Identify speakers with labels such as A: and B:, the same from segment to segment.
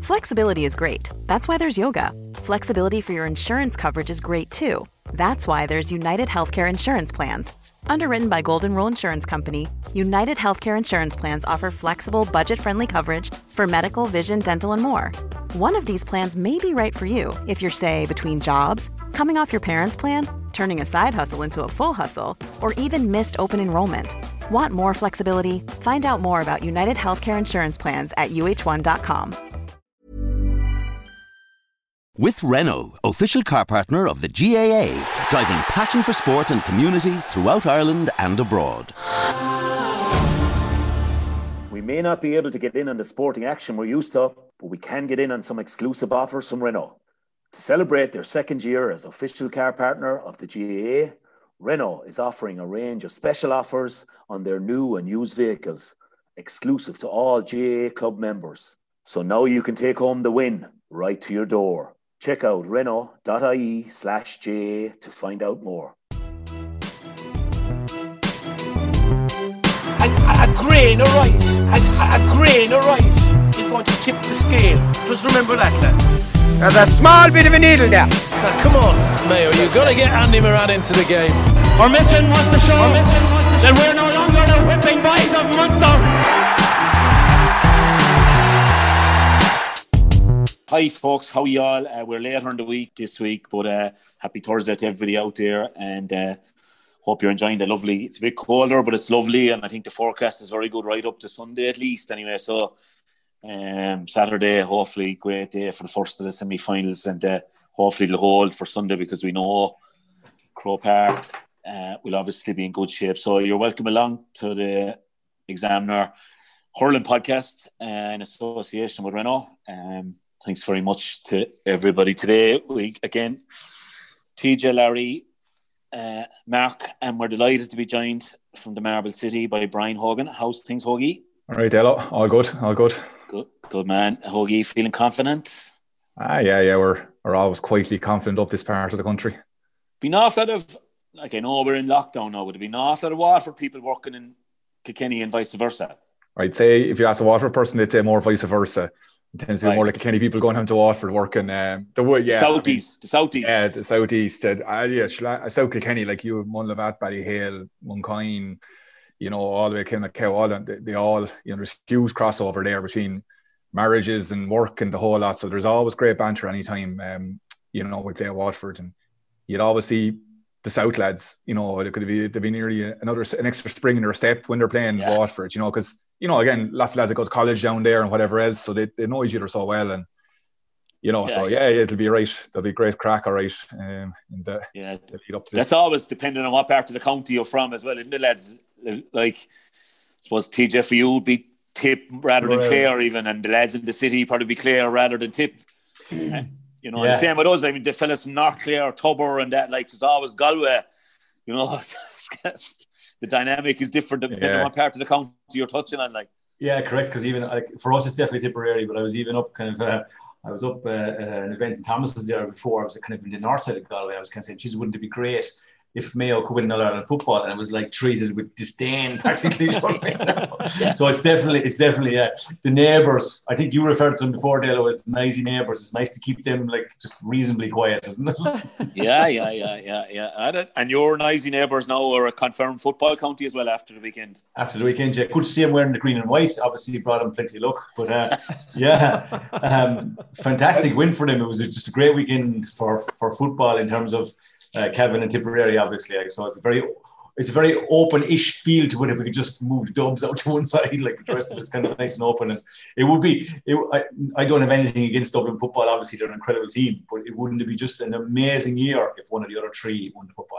A: Flexibility is great. That's why there's yoga. Flexibility for your insurance coverage is great too. That's why there's United Healthcare Insurance Plans. Underwritten by Golden Rule Insurance Company, United Healthcare Insurance Plans offer flexible, budget-friendly coverage for medical, vision, dental, and more. One of these plans may be right for you if you're, say, between jobs, coming off your parents' plan, turning a side hustle into a full hustle, or even missed open enrollment. Want more flexibility? Find out more about United Healthcare Insurance Plans at uh1.com.
B: With Renault, official car partner of the GAA, driving passion for sport and communities throughout Ireland and abroad.
C: We may not be able to get in on the sporting action we're used to, but we can get in on some exclusive offers from Renault. To celebrate their second year as official car partner of the GAA, Renault is offering a range of special offers on their new and used vehicles, exclusive to all GAA club members. So now you can take home the win right to your door. Check out renault.ie/GAA to find out more.
D: A grain of rice, a grain of rice is going to tip the scale. Just remember that, lad.
E: There's a small bit of a needle there.
D: Now, come on, Mayo, you've got to get Andy Moran into the game.
F: Our mission was to show that we're no longer the whipping boys of Munster.
C: Hi folks, how are you all? We're later in the week this week, but happy Thursday to everybody out there, and hope you're enjoying the lovely, it's a bit colder, but it's lovely, and I think the forecast is very good right up to Sunday at least anyway, so Saturday, hopefully great day for the first of the semi-finals, and hopefully it'll hold for Sunday because we know Croke Park will obviously be in good shape. So you're welcome along to the Examiner Hurling podcast in association with Renault. Thanks very much to everybody today. We again, TJ, Larry, Mark, and we're delighted to be joined from the Marble City by Brian Hogan. How's things, Hoagie?
G: All right, Delo. All good.
C: Good man. Hoagie, feeling confident?
G: Yeah. We're always quietly confident up this part of the country.
C: Been off lot of, like I know we're in lockdown now, but it been off lot of Waterford people working in Kilkenny and vice versa.
G: I'd say if you ask a Waterford person, they'd say more vice versa. It tends to be more like Kilkenny people going home to Waterford working. The Southeast. Yeah, the Southeast. South Kilkenny, like you, Munlavat, Ballyhale, Muncoyne, all the way to Kilmacow, they all, there's huge crossover there between marriages and work and the whole lot. So there's always great banter anytime, we play at Waterford. And you'd always see the South lads, they'd be nearly an extra spring in their step when they're playing Waterford, because again, lots of lads that go to college down there and whatever else, so they know each other so well, and it'll be right. There'll be great crack, all right. The lead up to
C: that's always depending on what part of the county you're from as well, isn't it, lads? Like, I suppose TJ for you would be Tip rather than Clare even, and the lads in the city probably be Clare rather than Tip. The same with us. I mean, the fellas from North Clare, Tubber, and that, like, there's always Galway. The dynamic is different depending on what part of the county you're touching on, like.
H: Yeah, correct. Because even for us, it's definitely Tipperary. But I was even up at an event in Thomas's there before. I was kind of in the north side of Galway. I was kind of saying, "Geez, wouldn't it be great if Mayo could win All-Ireland football?" And it was like treated with disdain, practically. So it's definitely the neighbours. I think you referred to them before, Dalo, as noisy neighbours. It's nice to keep them like just reasonably quiet, isn't it?
C: Yeah. And your noisy neighbours now are a confirmed football county as well after the weekend.
H: After the weekend, yeah. Good to see him wearing the green and white. Obviously, brought him plenty of luck. But fantastic win for them. It was just a great weekend for football in terms of Cavan and Tipperary, obviously. So it's a very open-ish feel to it if we could just move the Dubs out to one side, like the rest of it's kind of nice and open. And it would be, I don't have anything against Dublin football. Obviously, they're an incredible team, but it wouldn't be just an amazing year if one of the other three won the football.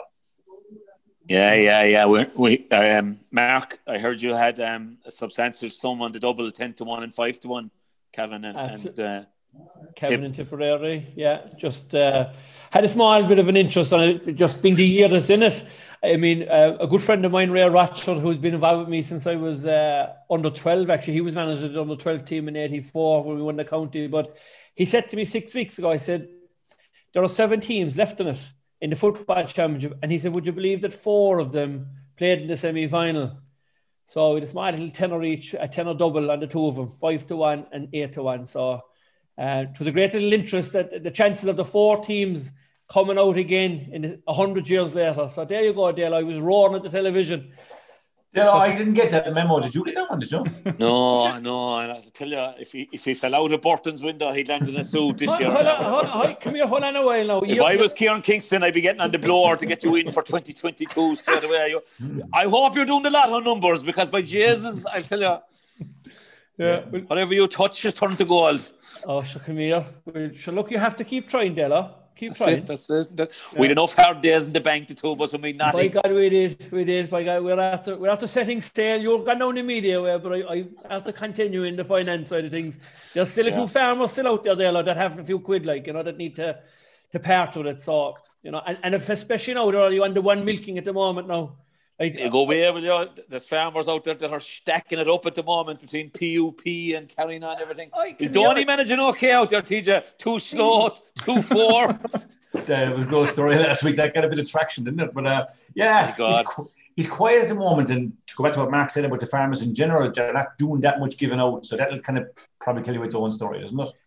C: Yeah. We Mark, I heard you had a substantial sum on the double, 10-1 and 5-1, Cavan and
F: Kevin and Tipperary, just had a small bit of an interest on it, just being the year that's in it. I mean, a good friend of mine, Ray Rochford, who's been involved with me since I was under 12, actually. He was manager of the under 12 team in 84 when we won the county. But he said to me 6 weeks ago, I said, there are 7 teams left in it in the football championship. And he said, would you believe that 4 of them played in the semi-final? So with a small little tenner each, a tenner double on the 2 of them, 5-1 and 8-1. So It was a great little interest that the chances of the 4 teams coming out again in 100 years later. So there you go, Dale. I was roaring at the television.
H: Yeah, I didn't get that memo. Did you get that one? Did you?
C: No. And I tell you, if he fell out of Burton's window, he'd land in a suit this year.
F: Come here, hold on a while now.
C: If I was Kieran Kingston, I'd be getting on the blower to get you in for 2022 straight away. I hope you're doing the lotto numbers, because by Jesus, I'll tell you.
F: Yeah.
C: Whatever you touch is turned to gold.
F: Oh, so come here. So look, you have to keep trying, Della. Keep trying.
C: That's it. We had enough hard days in the bank, the two of us, and we not.
F: By God, we did. By God, we're after setting sail. You're gone down the media way, but I have to continue in the finance side of things. There's still a few farmers still out there, Della, that have a few quid, like, that need to part with it. So, and if especially now, they're only on the one milking at the moment now.
C: You go away with there's farmers out there that are stacking it up at the moment between PUP and carrying on everything. Is Donny managing okay out there, TJ? Too slow, 2-4.
H: It was a good story last week. That got a bit of traction, didn't it? But he's quiet at the moment. And to go back to what Mark said about the farmers in general, they're not doing that much giving out. So that'll kind of probably tell you its own story, doesn't it?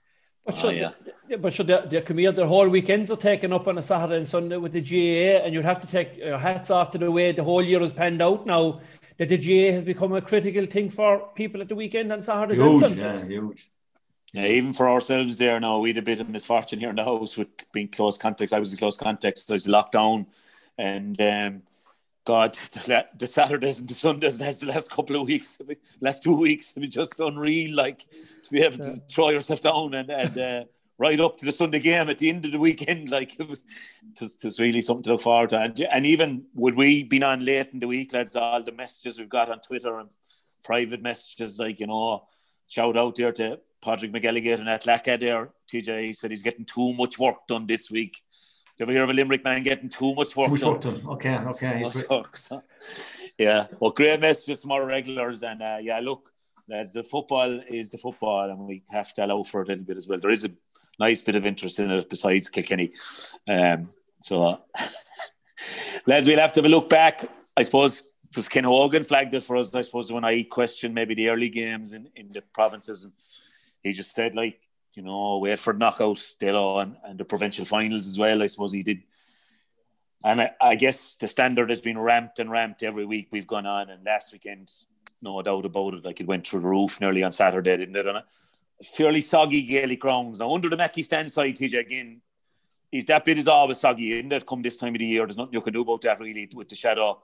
F: But their whole weekends are taken up on a Saturday and Sunday with the GAA, and you'd have to take your hats off to the way the whole year has panned out now, that the GAA has become a critical thing for people at the weekend on Saturdays and Sundays.
H: Huge.
C: Yeah, even for ourselves there now, we had a bit of misfortune here in the house with being close contacts. I was in close contacts, so I was locked down, and God, the Saturdays and the Sundays, the last couple of weeks, last 2 weeks, have been just unreal. Like, to be able to throw yourself down and right up to the Sunday game at the end of the weekend, like, it's really something to look forward to. And even would we been on late in the week, lads, all the messages we've got on Twitter and private messages, like, shout out there to Padraig McElligott and Atlaka there. TJ, he said he's getting too much work done this week. You ever hear of a Limerick man getting too much work done?
H: Okay.
C: Yeah, well, great messages from our regulars. And look, lads, the football is the football, and we have to allow for it a little bit as well. There is a nice bit of interest in it besides Kilkenny. So, lads, we'll have to have a look back. I suppose because Ken Hogan flagged it for us, I suppose, when I questioned maybe the early games in the provinces. And he just said, like, wait for knockouts, and the provincial finals as well. I suppose he did. And I guess the standard has been ramped every week we've gone on. And last weekend, no doubt about it, like, it went through the roof nearly on Saturday, didn't it? On a fairly soggy Gaelic grounds. Now, under the Mackey stand side, TJ, again, that bit is always soggy, isn't it? Come this time of the year, there's nothing you can do about that, really, with the shadow.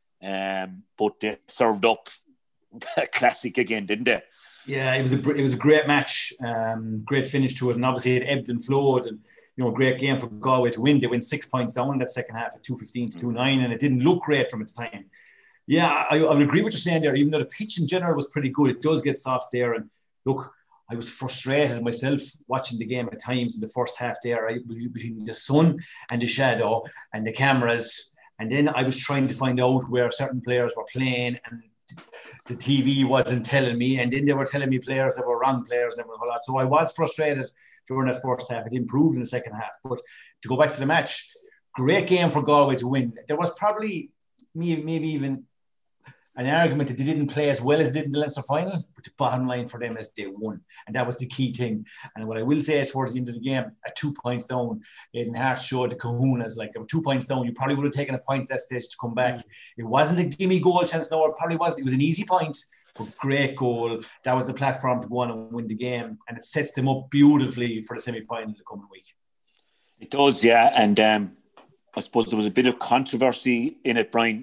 C: But they served up a classic again, didn't they?
H: Yeah, it was a great match, great finish to it, and obviously it ebbed and flowed, and great game for Galway to win. They went 6 points down in that second half at 2-15 to 2-9, and it didn't look great from at the time. Yeah, I would agree with what you're saying there. Even though the pitch in general was pretty good, it does get soft there. And look, I was frustrated myself watching the game at times in the first half there, between the sun and the shadow and the cameras, and then I was trying to find out where certain players were playing, and the TV wasn't telling me, and then they were telling me players that were wrong players and everything like that. So I was frustrated during that first half. It improved in the second half. But to go back to the match, great game for Galway to win. There was probably maybe even an argument that they didn't play as well as they did in the Leinster final, but the bottom line for them is they won. And that was the key thing. And what I will say towards the end of the game, at 2 points down, Aidan Hart showed the kahunas. Like, they were 2 points down. You probably would have taken a point at that stage to come back. It wasn't a gimme goal chance. No, it probably wasn't. It was an easy point, but great goal. That was the platform to go on and win the game. And it sets them up beautifully for the semi-final the coming week.
C: It does, yeah. And I suppose there was a bit of controversy in it, Brian,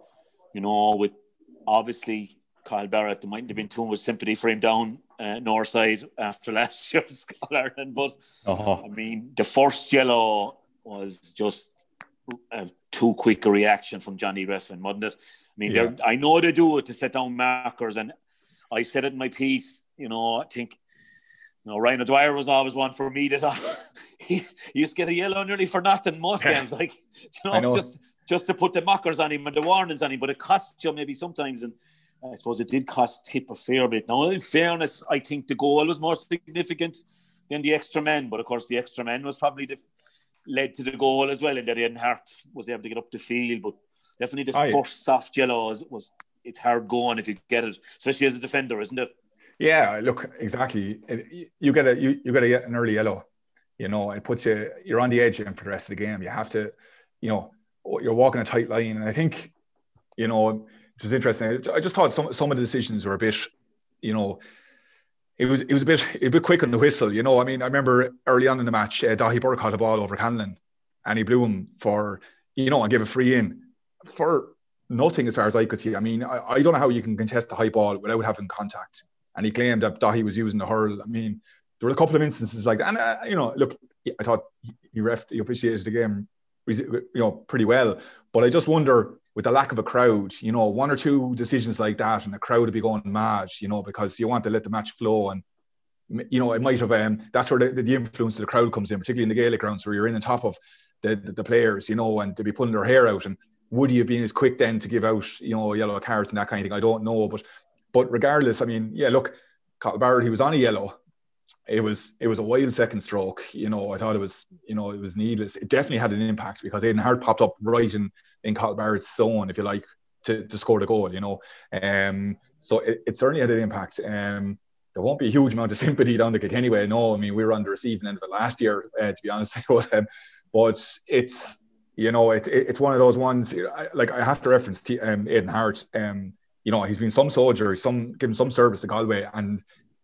C: with obviously Kyle Barrett. There mightn't have been too much sympathy for him down Northside after last year's All-Ireland, but I mean, the first yellow was just too quick a reaction from Johnny Reffin, wasn't it? I mean, I know they do it to set down markers, and I said it in my piece, I think, Ryan O'Dwyer was always one for me that he used to get a yellow nearly for nothing most games, like, just to put the mockers on him and the warnings on him, but it cost you maybe sometimes, and I suppose it did cost Tip a fair bit. Now, in fairness, I think the goal was more significant than the extra man, but of course the extra man was probably led to the goal as well, and that Aidan Hart was able to get up the field, but definitely the first soft yellow it's hard going if you get it, especially as a defender, isn't it?
G: Yeah, look, exactly. You get an early yellow, it puts you're on the edge for the rest of the game. You have to, you're walking a tight line. And I think, it was interesting. I just thought some of the decisions were a bit, it was a bit quick on the whistle. I mean, I remember early on in the match, Dahi Burke had a ball over Canlan and he blew him for, and gave a free in for nothing as far as I could see. I mean, I don't know how you can contest the high ball without having contact. And he claimed that Dahi was using the hurl. I mean, there were a couple of instances like that. And, look, I thought he officiated the game, pretty well. But I just wonder, with the lack of a crowd, one or two decisions like that and the crowd would be going mad, because you want to let the match flow. And, it might have, that's where the influence of the crowd comes in, particularly in the Gaelic grounds where you're in on top of the players, and they'll be pulling their hair out. And would he have been as quick then to give out, yellow cards and that kind of thing? I don't know. But regardless, I mean, yeah, look, Cathal Barrett, he was on a yellow. It was a wild second stroke. I thought it was needless. It definitely had an impact because Aidan Hart popped up right in Cathal Barrett's zone, if you like, to score the goal, So it certainly had an impact. There won't be a huge amount of sympathy down the kick anyway. No, I mean, we were on the receiving end of it last year, to be honest. But it's, it's one of those ones, I have to reference Aidan Hart. He's been some soldier, given some service to Galway, and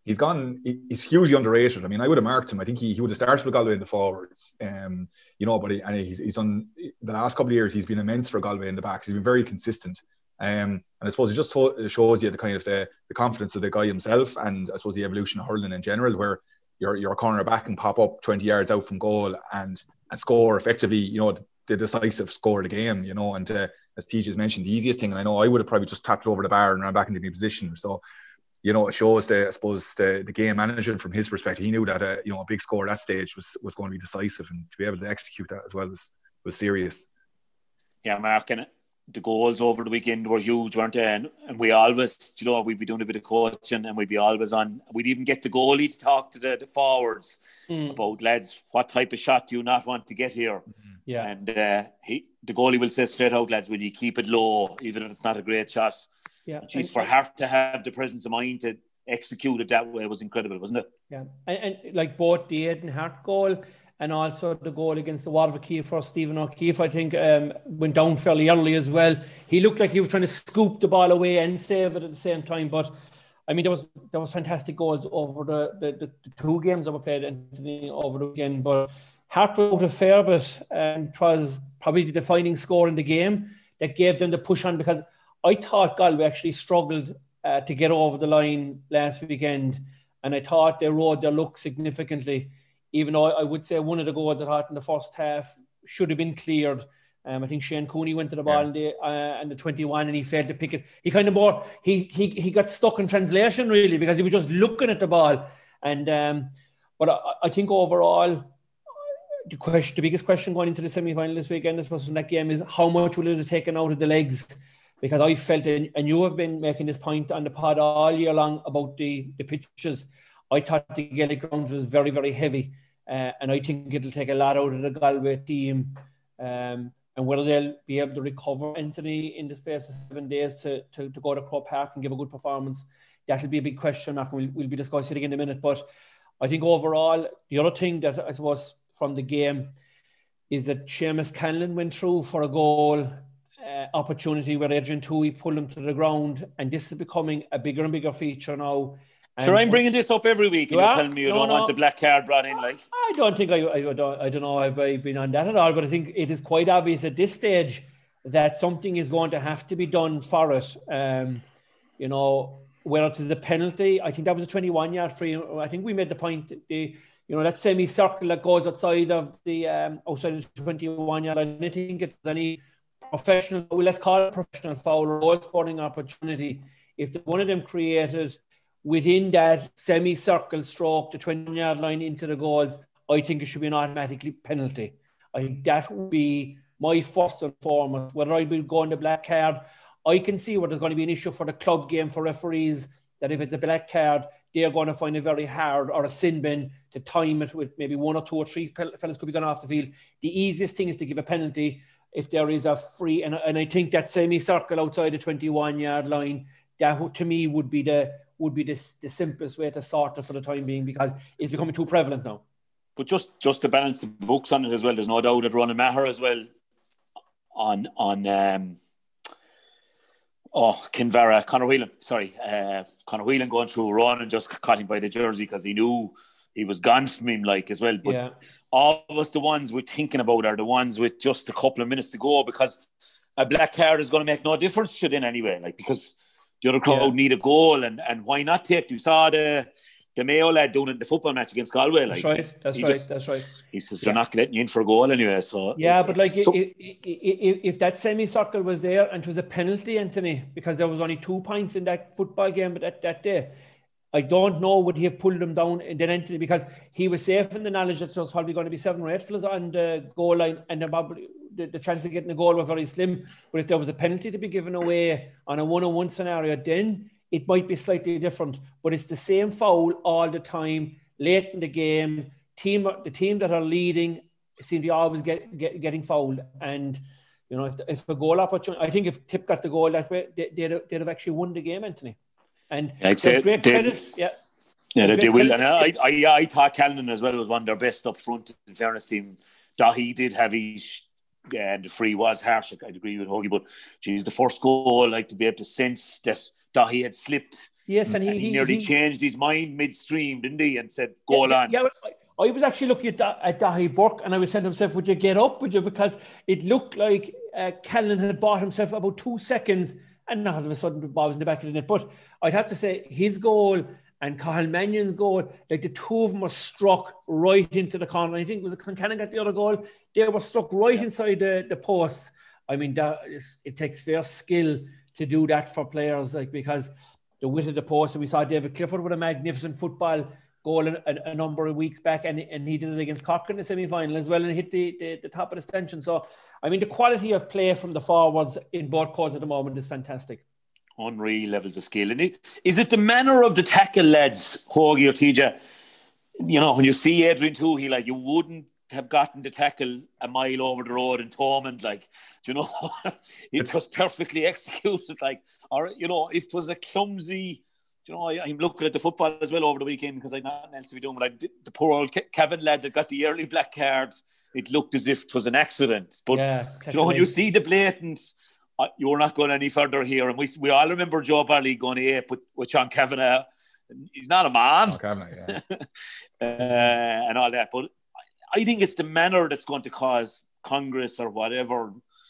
G: he's hugely underrated. I mean, I would have marked him. I think he would have started with Galway in the forwards. But he's on the last couple of years, he's been immense for Galway in the backs. He's been very consistent. And I suppose it just shows you the kind of the confidence of the guy himself, and I suppose the evolution of hurling in general, where you're a corner back and pop up 20 yards out from goal and score effectively, the decisive score of the game, and as TJ's mentioned, the easiest thing, and I know I would have probably just tapped it over the bar and ran back into the position. So, it shows the game management from his perspective. He knew that a big score at that stage was going to be decisive, and to be able to execute that as well was serious.
C: Yeah, Mark, and the goals over the weekend were huge, weren't they? And we always, we'd be doing a bit of coaching, and we'd be always on. We'd even get the goalie to talk to the forwards about, lads, what type of shot do you not want to get here?
F: Yeah,
C: and the goalie will say straight out, lads, when you keep it low, even if it's not a great shot.
F: Yeah,
C: geez, for Hart to have the presence of mind to execute it that way was incredible, wasn't it?
F: Yeah, and like both the Aidan Hart goal and also the goal against the Waterford keeper, Stephen O'Keefe, I think, went down fairly early as well. He looked like he was trying to scoop the ball away and save it at the same time. But I mean, there was fantastic goals over the two games that were played over the weekend. But Hart wrote a fair bit, and it was probably the defining score in the game that gave them the push on, because I thought Galway actually struggled to get over the line last weekend, and I thought they rode their luck significantly, even though I would say one of the goals I thought in the first half should have been cleared. I think Shane Cooney went to the ball in the 21 and he failed to pick it. He kind of he got stuck in translation, really, because he was just looking at the ball. And but I think overall, the biggest question going into the semi-final this weekend, I suppose, from that game is how much will it have taken out of the legs? Because I felt, and you have been making this point on the pod all year long about the pitches, I thought the Gaelic ground was very, very heavy. And I think it'll take a lot out of the Galway team. And whether they'll be able to recover Anthony in the space of 7 days to go to Croke Park and give a good performance, that'll be a big question mark. We'll be discussing it in a minute. But I think overall, the other thing that I suppose from the game is that Seamus Canlan went through for a goal opportunity where Adrian Toohey pulled him to the ground, and this is becoming a bigger and bigger feature now.
C: Sure, I'm bringing this up every week, and you're telling me you don't want the black card brought in, like.
F: I don't think I don't know if I've been on that at all, but I think it is quite obvious at this stage that something is going to have to be done for it. Whether it is a penalty, I think that was a 21-yard free. I think we made the point that semicircle that goes outside of the 21-yard line. I think it's any professional, let's call it professional foul or goal scoring opportunity. If one of them created within that semicircle stroke, the 20-yard line into the goals, I think it should be an automatically penalty. I think that would be my first and foremost. Whether I will go on the black card, I can see where there's going to be an issue for the club game for referees, that if it's a black card, they're going to find it very hard, or a sin bin, to time it with maybe 1 or 2 or 3 fellas could be gone off the field. The easiest thing is to give a penalty if there is a free, and I think that semicircle outside the 21-yard line, that to me would be the simplest way to sort it for the time being, because it's becoming too prevalent now.
C: But just to balance the books on it as well, there's no doubt that Ronan Maher as well on Kinvara, Conor Whelan. Sorry, Conor Whelan going through a run and just caught him by the jersey because he knew he was gone from him, like, as well. But all of us, the ones we're thinking about, are the ones with just a couple of minutes to go, because a black card is going to make no difference to them anyway, like, because the other crowd need a goal, and why not take? You saw the Mayo lad doing it in the football match against Galway. Like,
F: that's right.
C: He says they're not letting you in for a goal anyway. So
F: but like, if that semicircle was there and it was a penalty, Anthony, because there was only 2 points in that football game that day, I don't know would he have pulled them down and then Anthony, because he was safe in the knowledge that there was probably going to be 7 or 8 fellas on the goal line, and the chance of getting a goal were very slim. But if there was a penalty to be given away on a 1-on-1 scenario, then it might be slightly different. But it's the same foul all the time, late in the game. The team that are leading seem to always getting fouled. And, you know, if a goal opportunity, I think if Tip got the goal that way, they'd have actually won the game, Anthony. And
C: I'd say
F: great credit.
C: They will. And I thought Callanan as well was one of their best up front. In fairness to him, Dahi did have his, and the free was harsh. I'd agree with Hoagie, but geez, the first goal, like, to be able to sense that Dahi had slipped.
F: Yes, and
C: he nearly changed his mind midstream, didn't he? And said, "Goal on."
F: Yeah, I was actually looking at Dahi Burke, and I was saying to myself, "Would you get up? Would you?" Because it looked like Callanan had bought himself about 2 seconds. And now all of a sudden the ball was in the back of the net. But I'd have to say his goal and Cathal Mannion's goal, like, the two of them were struck right into the corner. I think it was Concannon got the other goal. They were struck right inside the post. I mean, it takes fair skill to do that for players, like, because the width of the post, and we saw David Clifford with a magnificent football goal a number of weeks back, and he did it against Cork in the semi-final as well, and hit the top of the stanchion. So, I mean, the quality of play from the forwards in both courts at the moment is fantastic.
C: Unreal levels of skill. And is it the manner of the tackle, lads, Hoagie or TJ? You know, when you see Adrian Toohey, like, you wouldn't have gotten the tackle a mile over the road in Thomond, like, you know, it was perfectly executed, like, or, you know, if it was a clumsy, you know, I'm looking at the football as well over the weekend because I had nothing else to be doing. But the poor old Kevin lad that got the early black card, it looked as if it was an accident. But, you know, when you see the blatant, you're not going any further here. And we all remember Joe Barley going ape with Sean Kavanagh. He's not a man. Oh, Kavanagh, yeah. And all that. But I think it's the manner that's going to cause Congress or whatever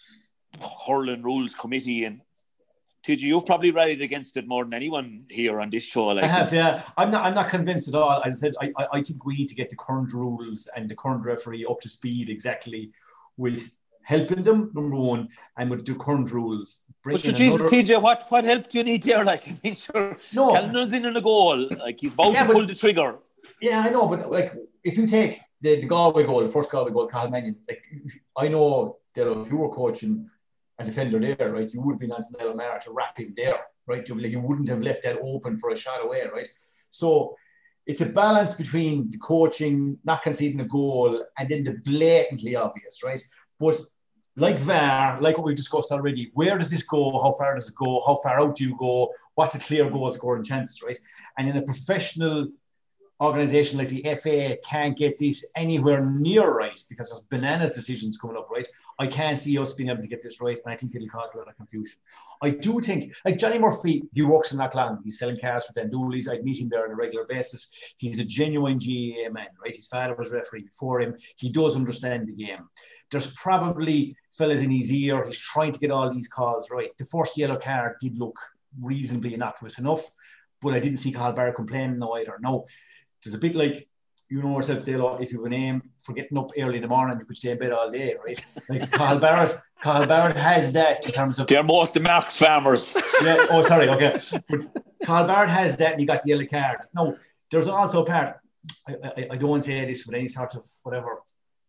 C: hurling rules committee, and TG, you've probably rallied against it more than anyone here on this show. Like,
H: I have, yeah. I'm not convinced at all. As I said, I think we need to get the current rules and the current referee up to speed exactly with helping them, number one, and with the current rules.
C: But so Jesus, TJ, what help do you need there? Like, I mean, sure,
H: no.
C: Callanan's in a goal. Like, he's about to pull the trigger.
H: Yeah, I know, but, like, if you take the Galway goal, the first Galway goal, Cathal Mannion, like, I know that if you were coaching a defender there, right, you would have been on to Mara to wrap him there, right? Like, you wouldn't have left that open for a shot away, right? So it's a balance between the coaching, not conceding a goal, and then the blatantly obvious, right? But like VAR, like what we've discussed already, where does this go? How far does it go? How far out do you go? What's a clear goal scoring chance, right? And in a professional organisation like the FA can't get this anywhere near right because there's bananas decisions coming up, right? I can't see us being able to get this right, and I think it'll cause a lot of confusion. I do think, like Johnny Murphy, he works in Knockland. He's selling cars for Dan Dooley's. I'd meet him there on a regular basis. He's a genuine GAA man, right? His father was referee before him. He does understand the game. There's probably fellas in his ear. He's trying to get all these calls right. The first yellow card did look reasonably innocuous enough, but I didn't see Cathal Barrett complaining either. No, there's a bit like, you know yourself, Dale, if you have a name for getting up early in the morning, you could stay in bed all day, right? Like Cathal Barrett has that in terms of...
C: They're most of Mark's farmers.
H: Yeah, oh, sorry, okay. But Cathal Barrett has that and he got the yellow card. No, there's also a part, I don't want to say this with any sort of whatever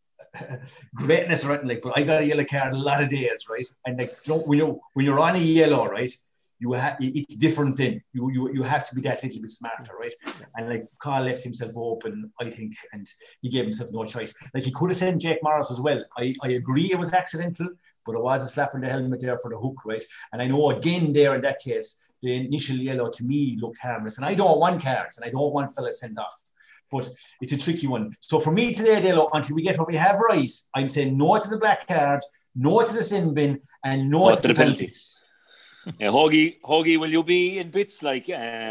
H: greatness or anything, like, but I got a yellow card a lot of days, right? And like, when you're on a yellow, right, it's different then. You have to be that little bit smarter, right? And like Carl left himself open, I think, and he gave himself no choice. Like, he could have sent Jake Morris as well. I agree it was accidental, but it was a slap in the helmet there for the hook, right? And I know again there in that case, the initial yellow to me looked harmless, and I don't want cards, and I don't want fellas sent off. But it's a tricky one. So for me today, Dalo, until we get what we have right, I'm saying no to the black card, no to the sin bin, and no to the penalties.
C: Yeah, Hoagie, will you be in bits like,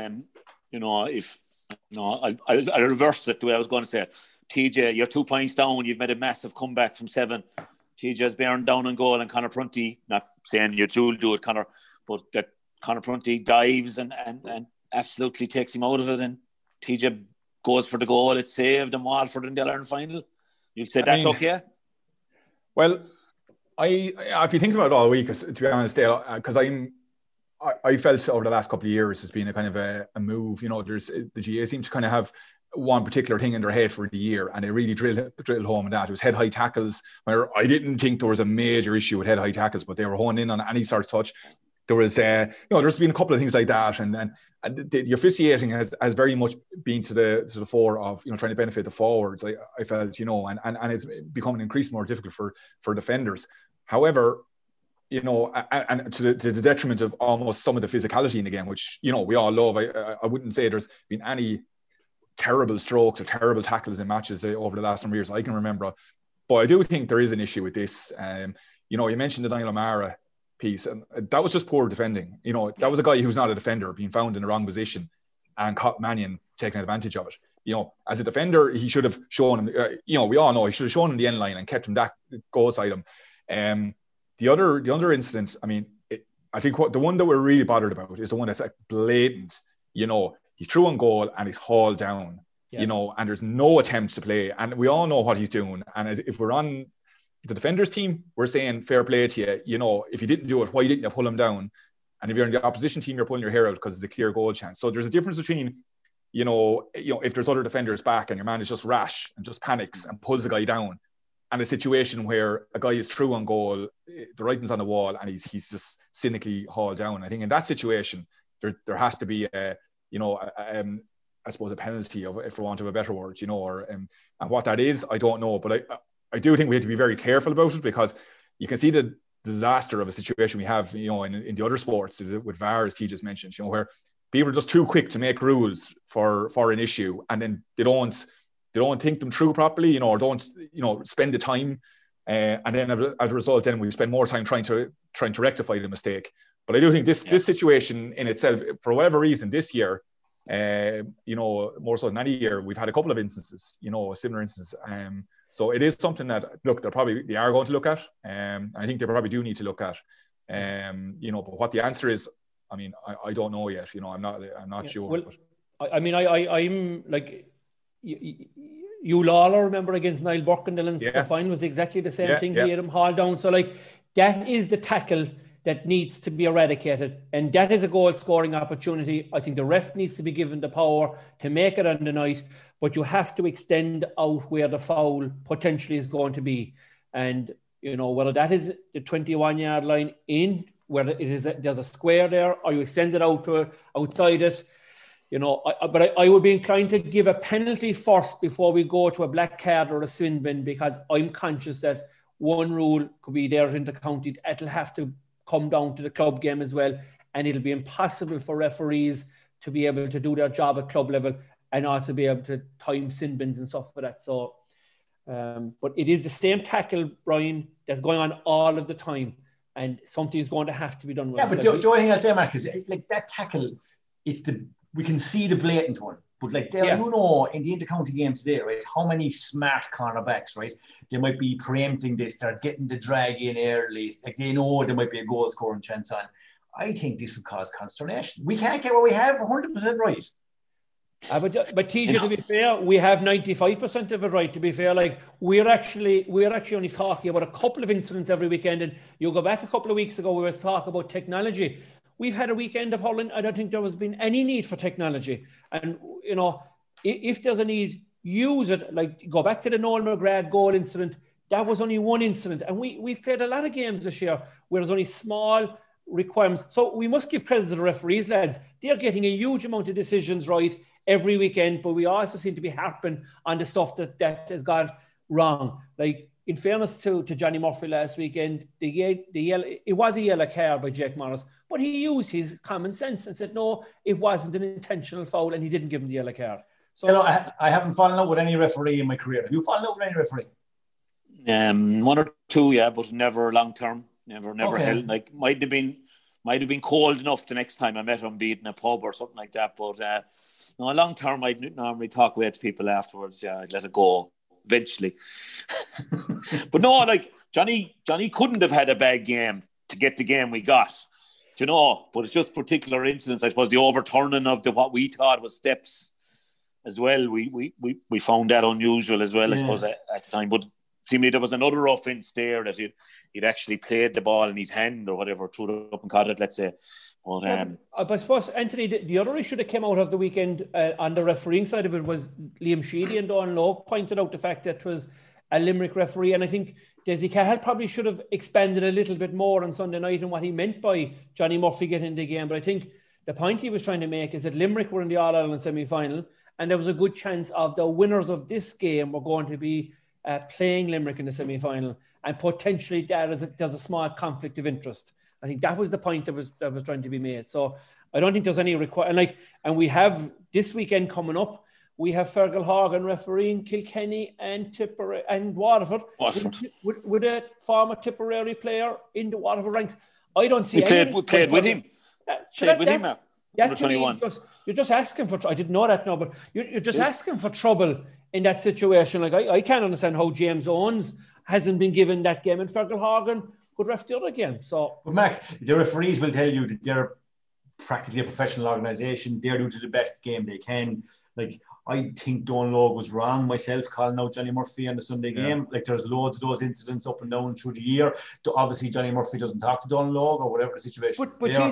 C: if, I'll reverse it the way I was going to say it. TJ, you're 2 points down, you've made a massive comeback from 7. TJ's bearing down on goal, and Conor Prunty, not saying you'll do it, Conor, but that Conor Prunty dives and absolutely takes him out of it, and TJ goes for the goal, it's saved, and Waterford in the All-Ireland final. You'll say that's okay? Well,
G: I've been thinking about it all week, to be honest, because I felt over the last couple of years it's been a kind of a move. There's the GA seems to kind of have one particular thing in their head for the year, and they really drilled home on that. It was head-high tackles, where I didn't think there was a major issue with head-high tackles, but they were honing in on any sort of touch. There was, there's been a couple of things like that, and the officiating has very much been to the fore of trying to benefit the forwards. I felt, and it's becoming increasingly more difficult for defenders. However, and to the detriment of almost some of the physicality in the game, which we all love. I wouldn't say there's been any terrible strokes or terrible tackles in matches over the last number of years I can remember, but I do think there is an issue with this. You mentioned the Niall O'Mara piece, and that was just poor defending. That was a guy who's not a defender being found in the wrong position and caught Mannion taking advantage of it. As a defender, he should have shown him, we all know he should have shown him the end line and kept him that goal side him. The other incident, I think the one that we're really bothered about is the one that's like blatant. He's through on goal and he's hauled down, and there's no attempt to play, and we all know what he's doing. And if we're on the defenders team, we're saying fair play to you. If you didn't do it, why didn't you pull him down? And if you're in the opposition team, you're pulling your hair out because it's a clear goal chance. So there's a difference between, if there's other defenders back and your man is just rash and just panics and pulls the guy down, and a situation where a guy is through on goal, the writing's on the wall, and he's just cynically hauled down. I think in that situation, there has to be I suppose a penalty, for want of a better word, and what that is, I don't know, but I do think we have to be very careful about it, because you can see the disaster of a situation we have, in the other sports with VAR, as T just mentioned, where people are just too quick to make rules for an issue, and then they don't think them through properly, or don't, spend the time, and then as a result, then we spend more time trying to rectify the mistake. But I do think this situation in itself, for whatever reason, this year, more so than any year, we've had a couple of instances, similar instances. So it is something that, look, they are going to look at. I think they probably do need to look at. But what the answer is, I don't know yet. I'm not sure.
F: Well, but. I'm like, you all remember against Niall Burkendall and Stefan was exactly the same thing. He had him hauled down. So that is the tackle that needs to be eradicated, and that is a goal scoring opportunity. I think the ref needs to be given the power to make it on the night, but you have to extend out where the foul potentially is going to be. And whether that is the 21-yard line in where there's a square there, or you extend it out to outside it, but I would be inclined to give a penalty first before we go to a black card or a sin bin, because I'm conscious that one rule could be there in the county. It'll have to come down to the club game as well, and it'll be impossible for referees to be able to do their job at club level and also be able to time sin bins and stuff like that. So, but it is the same tackle, Brian, that's going on all of the time, and something is going to have to be done with.
H: Yeah, but the only thing I say, Mark, is that tackle is we can see the blatant one. But in the inter-county game today, right, how many smart cornerbacks, right, they might be preempting this, they're getting the drag in early, they know there might be a goal scoring chance on. I think this would cause consternation. We can't get what we have 100% right.
F: But TJ, to be fair, we have 95% of it right. To be fair, we're actually only talking about a couple of incidents every weekend, and you go back a couple of weeks ago, we were talking about technology. We've had a weekend of hurling. I don't think there has been any need for technology. And, if there's a need, use it. Go back to the Noel McGrath goal incident. That was only one incident. And we've played a lot of games this year where there's only small requirements. So we must give credit to the referees, lads. They're getting a huge amount of decisions right every weekend, but we also seem to be harping on the stuff that has gone wrong. in fairness to Johnny Murphy last weekend, it was a yellow card by Jake Morris, but he used his common sense and said, no, it wasn't an intentional foul, and he didn't give him the yellow card. So,
H: I haven't fallen out with any referee in my career. Have you fallen out with any referee?
C: One or two, yeah, but never long term. Never held. Like might have been cold enough the next time I met him, be it in a pub or something like that. But no, long term, I'd normally talk away to people afterwards. Yeah, I'd let it go eventually. But no, like Johnny couldn't have had a bad game to get the game we got. You know, but it's just particular incidents. I suppose the overturning of what we thought was steps as well. We found that unusual as well, I suppose, at the time. But seemingly there was another offence there that he'd actually played the ball in his hand or whatever, threw it up and caught it, let's say. But
F: I suppose, Anthony, the other issue that came out of the weekend on the refereeing side of it was Liam Sheedy and Don Lowe pointed out the fact that it was a Limerick referee, and I think Dessie Cahill probably should have expanded a little bit more on Sunday night and what he meant by Johnny Murphy getting the game. But I think the point he was trying to make is that Limerick were in the All-Ireland semi-final, and there was a good chance of the winners of this game were going to be playing Limerick in the semi-final, and potentially there's a small conflict of interest. I think that was the point that was trying to be made. So I don't think there's any and we have this weekend coming up. We have Fergal Horgan refereeing Kilkenny and Tipperary and Waterford. With a former Tipperary player in the Waterford ranks. I don't see.
C: We played with him. Played with him.
F: Yeah, 21. You're just asking for. I didn't know that now, but you're just asking for trouble in that situation. Like I can't understand how James Owens hasn't been given that game, and Fergal Horgan could ref the other game. So,
H: but Mac, the referees will tell you that they're practically a professional organisation. They're doing the best game they can. Like I think Don Logue was wrong myself calling out Johnny Murphy on the Sunday game. Like there's loads of those incidents up and down through the year. Obviously, Johnny Murphy doesn't talk to Don Logue or whatever the situation.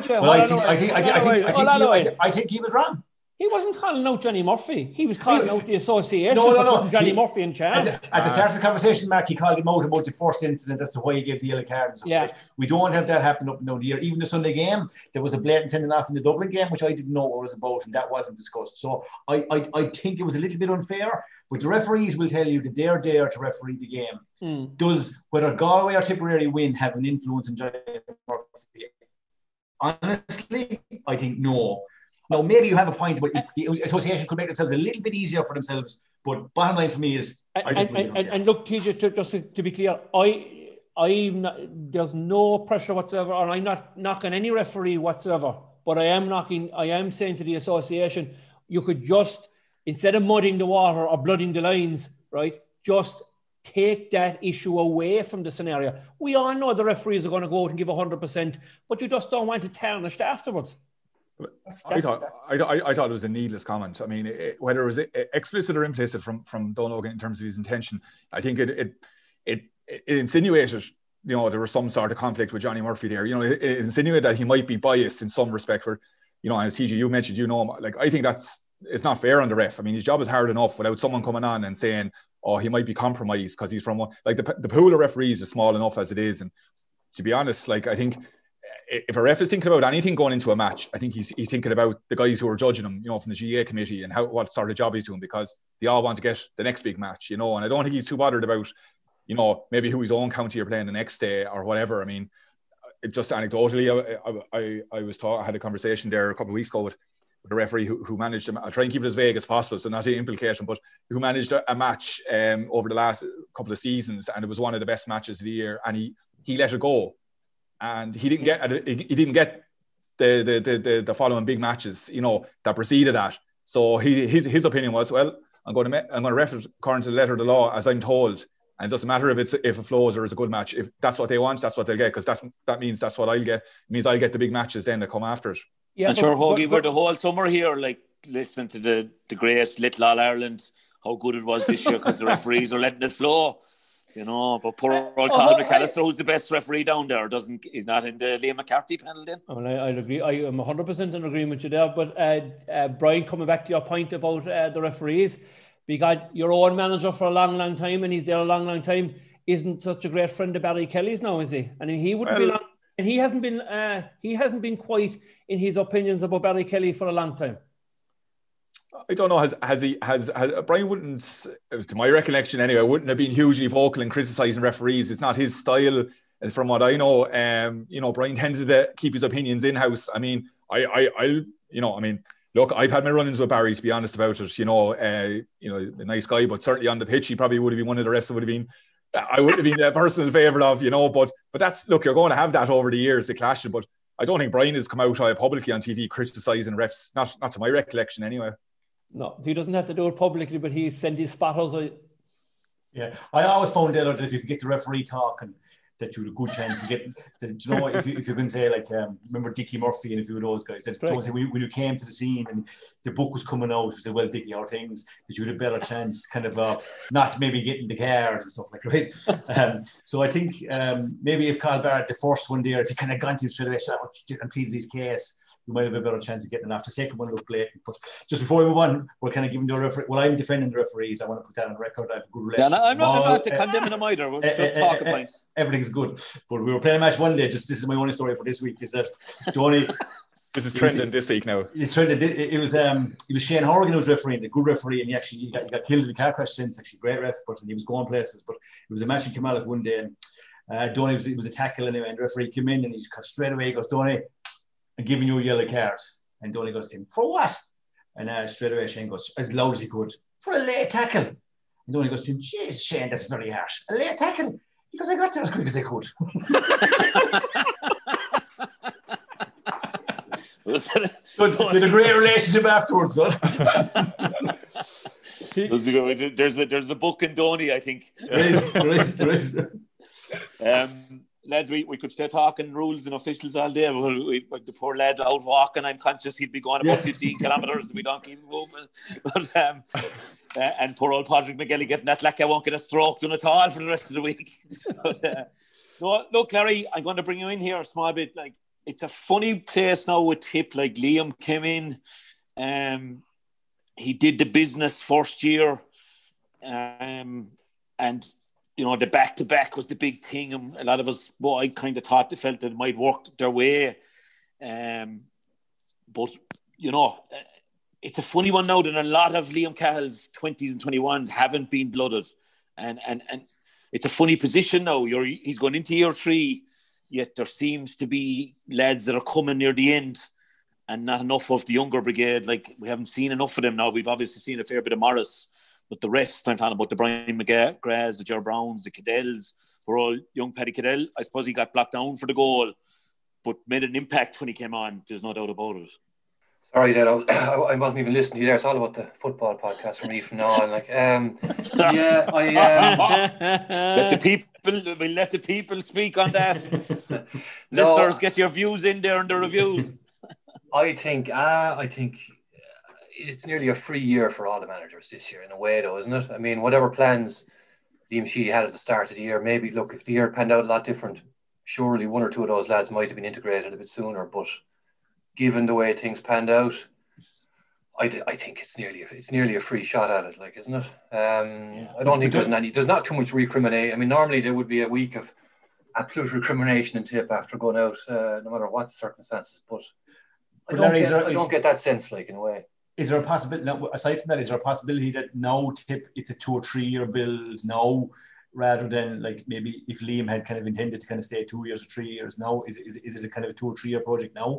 H: I think he was wrong.
F: He wasn't calling out Johnny Murphy. He was calling out the association for putting Johnny Murphy in charge.
H: At the start of the conversation, Mark, he called him out about the first incident as to why he gave the yellow card.
F: Yeah.
H: We don't have that happen up and down the year. Even the Sunday game, there was a blatant sending off in the Dublin game, which I didn't know what it was about, and that wasn't discussed. So I think it was a little bit unfair, but the referees will tell you that they're there to referee the game. Does whether Galway or Tipperary win have an influence on Johnny Murphy? Honestly, I think no. Now, maybe you have a point, but the association could make themselves a little bit easier for themselves. But bottom line for me is,
F: and look, TJ, just to be clear, there's no pressure whatsoever, and I'm not knocking any referee whatsoever. But I am saying to the association, you could just, instead of mudding the water or blooding the lines, right, just take that issue away from the scenario. We all know the referees are going to go out and give 100%, but you just don't want to tarnish afterwards.
G: I thought it was a needless comment. I mean, whether it was explicit or implicit from Don Logan in terms of his intention, I think it insinuated, you know, there was some sort of conflict with Johnny Murphy there. You know, it insinuated that he might be biased in some respect. For, you know, as TJ, you mentioned, you know, like I think it's not fair on the ref. I mean, his job is hard enough without someone coming on and saying, oh, he might be compromised because he's from one. Like the pool of referees is small enough as it is, and to be honest, like I think, if a ref is thinking about anything going into a match, I think he's thinking about the guys who are judging him, you know, from the GA committee and what sort of job he's doing, because they all want to get the next big match, you know. And I don't think he's too bothered about, you know, maybe who his own county are playing the next day or whatever. I mean, just anecdotally, I had a conversation there a couple of weeks ago with a referee who managed, I'll try and keep it as vague as possible, so not to implicate him, but who managed a match over the last couple of seasons, and it was one of the best matches of the year, and he let it go. And he didn't get the following big matches, you know, that preceded that. So his opinion was, well, I'm going to ref it according to the letter of the law as I'm told, and it doesn't matter if it flows or it's a good match. If that's what they want, that's what they'll get, because that means that's what I'll get. It means I'll get the big matches then that come after it.
C: Yeah, and sure, Hoagie, we're the whole summer here, like listening to the great Little All Ireland, how good it was this year because the referees are letting it flow. You know, but poor old Colin McAllister, who's the best referee down there, he's not in the Liam McCarthy panel then.
F: Well, I agree. I am 100% in agreement with you there. But Brian, coming back to your point about the referees, because your own manager for a long, long time, and he's there a long, long time, isn't such a great friend of Barry Kelly's now, is he? And he wouldn't be long, and he hasn't been quite in his opinions about Barry Kelly for a long time.
G: I don't know. Has Brian wouldn't, to my recollection anyway, wouldn't have been hugely vocal in criticising referees. It's not his style, as from what I know. Brian tended to keep his opinions in house. I mean, look, I've had my run-ins with Barry, to be honest about it. A nice guy, but certainly on the pitch, he probably would have been one of the rest that would have been. I wouldn't have been a personal favourite of, but that's, look, you're going to have that over the years, the clash. But I don't think Brian has come out publicly on TV criticising refs, not to my recollection anyway.
F: No, he doesn't have to do it publicly, but he sent his spotters out.
H: Yeah, I always found that if you could get the referee talking, that you had a good chance to get. If you can say remember Dickie Murphy and a few of those guys. That say when you came to the scene and the book was coming out, you said, "Well, Dickie, how things?" That you had a better chance, kind of not maybe getting the cars and stuff like that. Right? So I think maybe if Carl Barrett, the first one there, if you kind of gone to him straight away, completed his case, you might have a better chance of getting off. The second one looked blatant. But just before we move on, we're kind of giving the referee. Well, I'm defending the referees. I want to put that on record. I have a good relationship.
C: Yeah, I'm not condemning them either. We'll just talk about
H: everything's good. But we were playing a match one day. Just this is my only story for this week. Is that Donny?
G: This is trending this week now.
H: It's trending. It was Shane Horgan who was refereeing, the good referee, and he got killed in the car crash since. Actually, great ref, but he was going places. But it was a match in Kilmallock one day, and Donny it was a tackle anyway, and the referee came in and he just straight away he goes, "Donny, I'm giving you a yellow card." And Donny goes to him, "For what?" And straight away Shane goes as loud as he could, "For a late tackle." And Donny goes to him, "Jeez, Shane, that's very harsh. A late tackle?" He goes, "I got there as quick as I could." Did a great relationship afterwards, son.
C: There's a book in Donny, I think.
H: There is.
C: Lads, we could start talking rules and officials all day. The poor lad out walking, I'm conscious he'd be going about 15 kilometres if we don't keep moving. But, and poor old Patrick McGilly getting that like I won't get a stroke done at all for the rest of the week. But, no, look, Larry, I'm going to bring you in here a small bit. Like, it's a funny place now with Tip. Like, Liam came in, he did the business first year, and the back-to-back was the big thing. And a lot of us, I kind of thought they felt that it might work their way. But, it's a funny one now that a lot of Liam Cahill's 20s and 21s haven't been blooded. And it's a funny position now. He's going into year 3, yet there seems to be lads that are coming near the end and not enough of the younger brigade. Like, we haven't seen enough of them now. We've obviously seen a fair bit of Morris. But the rest, I'm talking about the Brian McGraths, the Ger Browns, the Cadells, were all young Paddy Cadell. I suppose he got blocked down for the goal, but made an impact when he came on. There's no doubt about it.
I: Sorry, Dad, I wasn't even listening to you there. It's all about the football podcast for me from now on.
C: Let the people speak on that. Listeners, get your views in there in the reviews.
I: I think it's nearly a free year for all the managers this year in a way, though, isn't it? I mean, whatever plans Liam Sheedy had at the start of the year, maybe, look, if the year panned out a lot different, surely one or two of those lads might have been integrated a bit sooner. But given the way things panned out, I think it's nearly a free shot at it, like, isn't it? I don't think there's not too much recriminate. I mean, normally there would be a week of absolute recrimination in Tip after going out, no matter what the circumstances. But I don't get that sense, like, in a way.
H: Is there a possibility, aside from that, is there a possibility that now Tip, it's a 2 or 3 year build now, rather than like maybe if Liam had kind of intended to kind of stay 2 years or 3 years now? Is it a kind of a 2 or 3 year project now?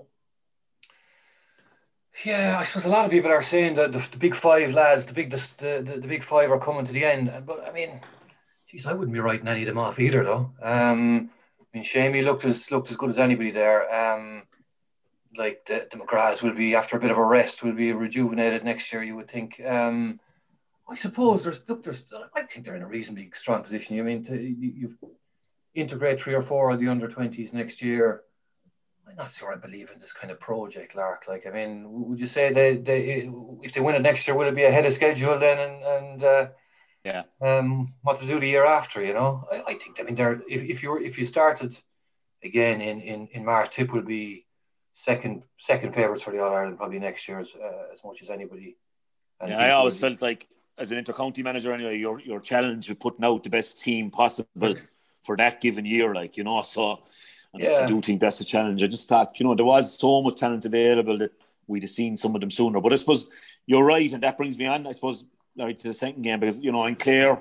I: Yeah, I suppose a lot of people are saying that the big 5 lads, the big 5 are coming to the end. But I mean, geez, I wouldn't be writing any of them off either, though. I mean, Shamey looked as good as anybody there. Like the McGraths will be, after a bit of a rest, will be rejuvenated next year, you would think. I suppose I think they're in a reasonably strong position. I mean, you integrate 3 or 4 of the under-20s next year. I'm not sure I believe in this kind of project, Lark. Like, I mean, would you say they if they win it next year, will it be ahead of schedule then? What to do the year after? I think. I mean, if you started again in March, Tip will be second favourites for the All-Ireland probably next year as much as anybody. And
C: I always felt like, as an inter-county manager anyway, your challenge with putting out the best team possible for that given year, like, so I do think that's a challenge. I just thought, there was so much talent available that we'd have seen some of them sooner. But I suppose you're right, and that brings me on, I suppose, Larry, to the second game, because, you know, in Clare,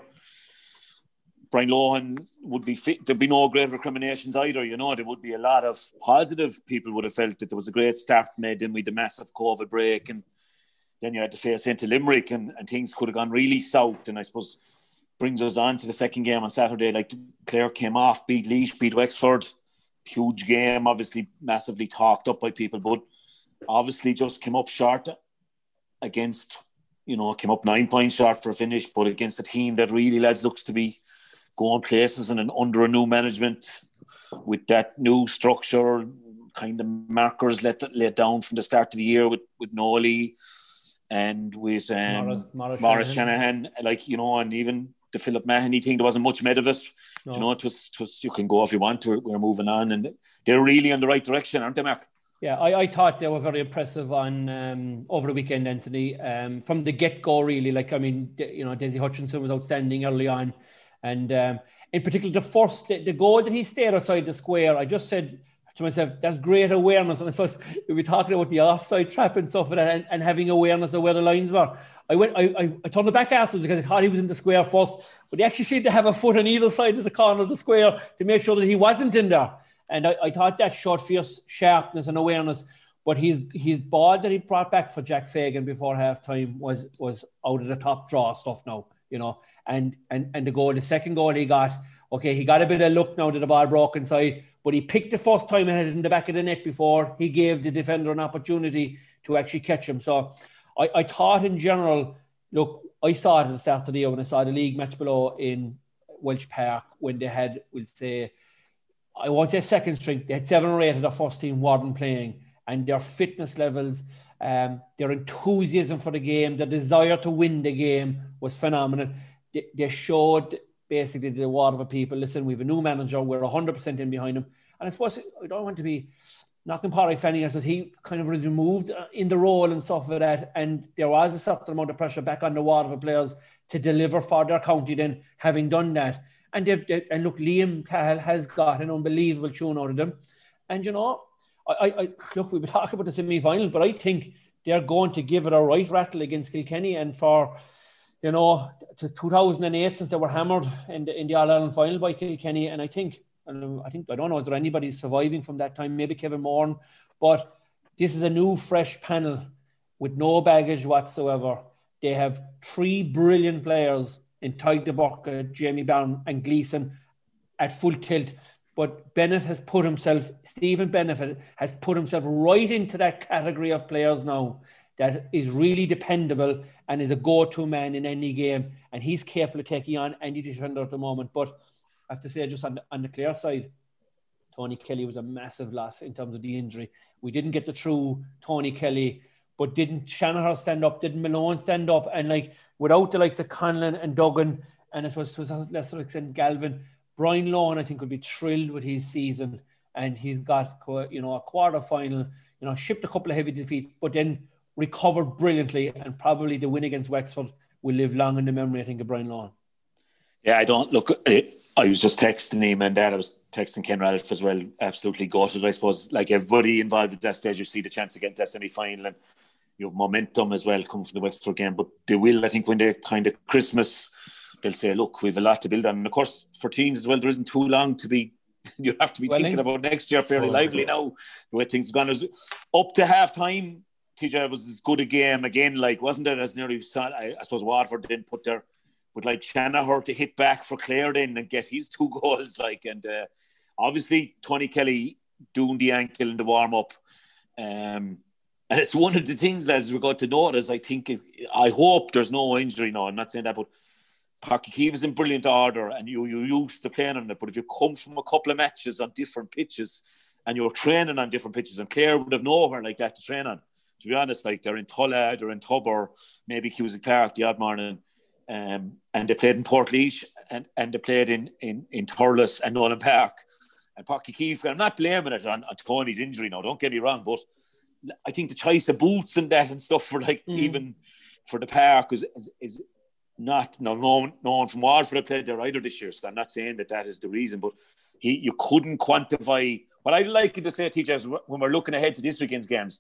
C: Brian Lohan would be fit. There'd be no great recriminations either. You know, there would be a lot of positive. People would have felt that there was a great start made in with the massive COVID break, and then you had to face into Limerick, and things could have gone really south. And I suppose brings us on to the second game on Saturday. Like, Clare came off, beat Laois, beat Wexford. Huge game, obviously massively talked up by people, but obviously just came up short against, you know, came up 9 points short for a finish, but against a team that really, lads, looks to be going places and under a new management with that new structure, kind of markers let down from the start of the year with Nolly and with Maurice Shanahan, like, you know, and even the Philip Mahoney thing, there wasn't much made of it. No. You know, it was you can go if you want to, we're moving on, and they're really in the right direction, aren't they, Mark?
F: Yeah, I thought they were very impressive on over the weekend, Anthony. From the get-go, really. Like, I mean, you know, Desi Hutchinson was outstanding early on. And in particular, the goal that he stayed outside the square, I just said to myself, that's great awareness. And I suppose we were talking about the offside trap and stuff like that, and having awareness of where the lines were. I turned it back afterwards because I thought he was in the square first, but he actually seemed to have a foot on either side of the corner of the square to make sure that he wasn't in there. And I thought that showed fierce sharpness and awareness. But his ball that he brought back for Jack Fagan before half-time was out of the top draw stuff now, you know. And the second goal he got, okay, he got a bit of luck now that the ball broke inside, but he picked the first time and had it in the back of the net before he gave the defender an opportunity to actually catch him. So I thought in general, look, I saw it at the start of the year when I saw the league match below in Welsh Park when they had, we'll say, I won't say second string, they had 7 or 8 of the first team weren't playing, and their fitness levels, their enthusiasm for the game, their desire to win the game was phenomenal. They showed basically to the Waterford people, listen, we have a new manager, we're 100% in behind him. And I suppose I don't want to be knocking Pádraig Fenny, but he kind of was removed in the role and stuff like that. And there was a certain amount of pressure back on the Waterford players to deliver for their county then, having done that. And look, Liam Cahill has got an unbelievable tune out of them. And, you know, look, we were talking about the semi-final, but I think they're going to give it a right rattle against Kilkenny. And for, you know, to 2008, since they were hammered in the All-Ireland final by Kilkenny, and I don't know, is there anybody surviving from that time? Maybe Kevin Moran. But this is a new, fresh panel with no baggage whatsoever. They have 3 brilliant players in Tadhg de Burca, Jamie Byrne and Gleeson at full tilt. But Stephen Bennett has put himself right into that category of players now that is really dependable and is a go-to man in any game. And he's capable of taking on any defender at the moment. But I have to say, just on the Clare side, Tony Kelly was a massive loss in terms of the injury. We didn't get the true Tony Kelly, but didn't Shanahan stand up? Didn't Malone stand up? And like without the likes of Conlon and Duggan, and I suppose to a lesser extent Galvin, Brian Lohan, I think, would be thrilled with his season. And he's got, you know, a quarter final, you know, shipped a couple of heavy defeats, but then recovered brilliantly. And probably the win against Wexford will live long in the memory, I think, of Brian Lohan.
C: Yeah, I was just texting him and Dad. I was texting Ken Ralph as well. Absolutely gutted, I suppose. Like everybody involved at that stage, you see the chance to get into that semi-final, and you have momentum as well coming from the Wexford game. But they will, I think, when they kind of Christmas, they'll say, look, we have a lot to build on. And of course, for teams as well, there isn't too long to be. You have to be thinking about next year fairly lively now. The way things have gone. It was up to half time. TJ was as good a game again, like, wasn't it? As nearly, I suppose Waterford didn't put their. Would like Shanahan to hit back for Clare then and get his 2 goals, like, and obviously Tony Kelly doing the ankle in the warm up, and it's one of the things as we got to notice. I hope there's no injury. No, I'm not saying that, but Páirc Keeve is in brilliant order, and you used to playing on it. But if you come from a couple of matches on different pitches, and you're training on different pitches, and Clare would have nowhere like that to train on. To be honest, like they're in Tulla, they're in Tubber, maybe Cusack Park the odd morning. And they played in Portlaoise and they played in Thurles and Nolan Park. And Páirc Keeve, I'm not blaming it on Tony's injury now, don't get me wrong, but I think the choice of boots and that and stuff for even for the park is not no one from Waterford that played there either this year, so I'm not saying that is the reason, but you couldn't quantify. What I'd like you to say, TJ, is when we're looking ahead to this weekend's games,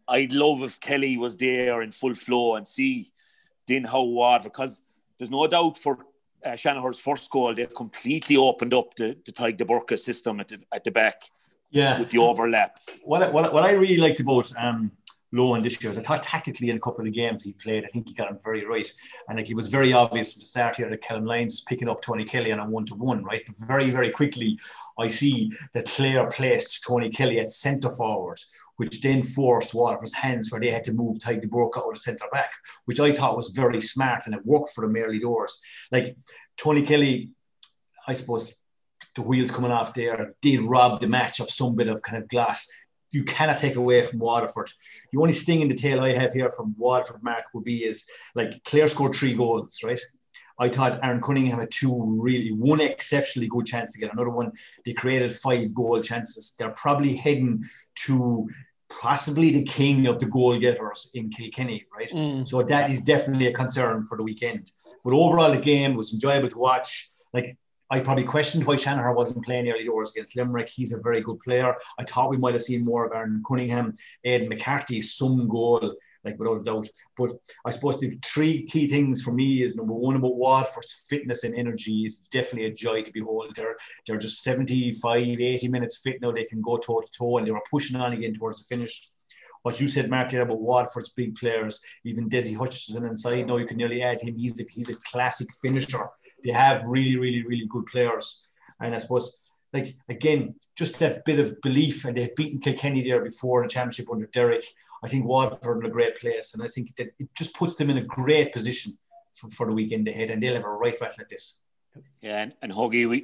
C: I'd love if Kelly was there in full flow and see then how Waterford, because there's no doubt for Shanahan's first goal, they completely opened up the Tadhg de Búrca system at the back.
H: Yeah,
C: with the overlap.
H: What I really liked about Lohan this year is I thought tactically in a couple of the games he played, I think he got him very right. And like, it was very obvious from the start here that Callum Lyons was picking up Tony Kelly on a 1-to-1, right? But very, very quickly, I see that Clare placed Tony Kelly at centre forward, which then forced Waterford's hands where they had to move Tadhg de Búrca out of centre back, which I thought was very smart, and it worked for them early doors. Like, Tony Kelly, I suppose, the wheels coming off there did rob the match of some bit of kind of glass. You cannot take away from Waterford. The only sting in the tail I have here from Waterford, Mark, would be is like Clare scored 3 goals, right? I thought Aaron Cunningham had one exceptionally good chance to get another one. They created 5 goal chances. They're probably heading to possibly the king of the goal getters in Kilkenny, right? So that is definitely a concern for the weekend. But overall, the game was enjoyable to watch. Like, I probably questioned why Shanahan wasn't playing early doors against Limerick. He's a very good player. I thought we might have seen more of Aaron Cunningham, Ed McCarthy, some goal, like, without a doubt. But I suppose the 3 key things for me is, number one, about Waterford's fitness and energy is definitely a joy to behold. They're just 75, 80 minutes fit now. They can go toe-to-toe, and they were pushing on again towards the finish. What you said, Mark, there about Waterford's big players, even Desi Hutchinson inside, now you can nearly add him. He's a classic finisher. They have really, really, really good players. And I suppose, like, again, just that bit of belief, and they've beaten Kilkenny there before in the championship under Derek. I think Waterford are in a great place, and I think that it just puts them in a great position for the weekend ahead, and they'll have a right rattle at this.
C: Yeah, and Huggy,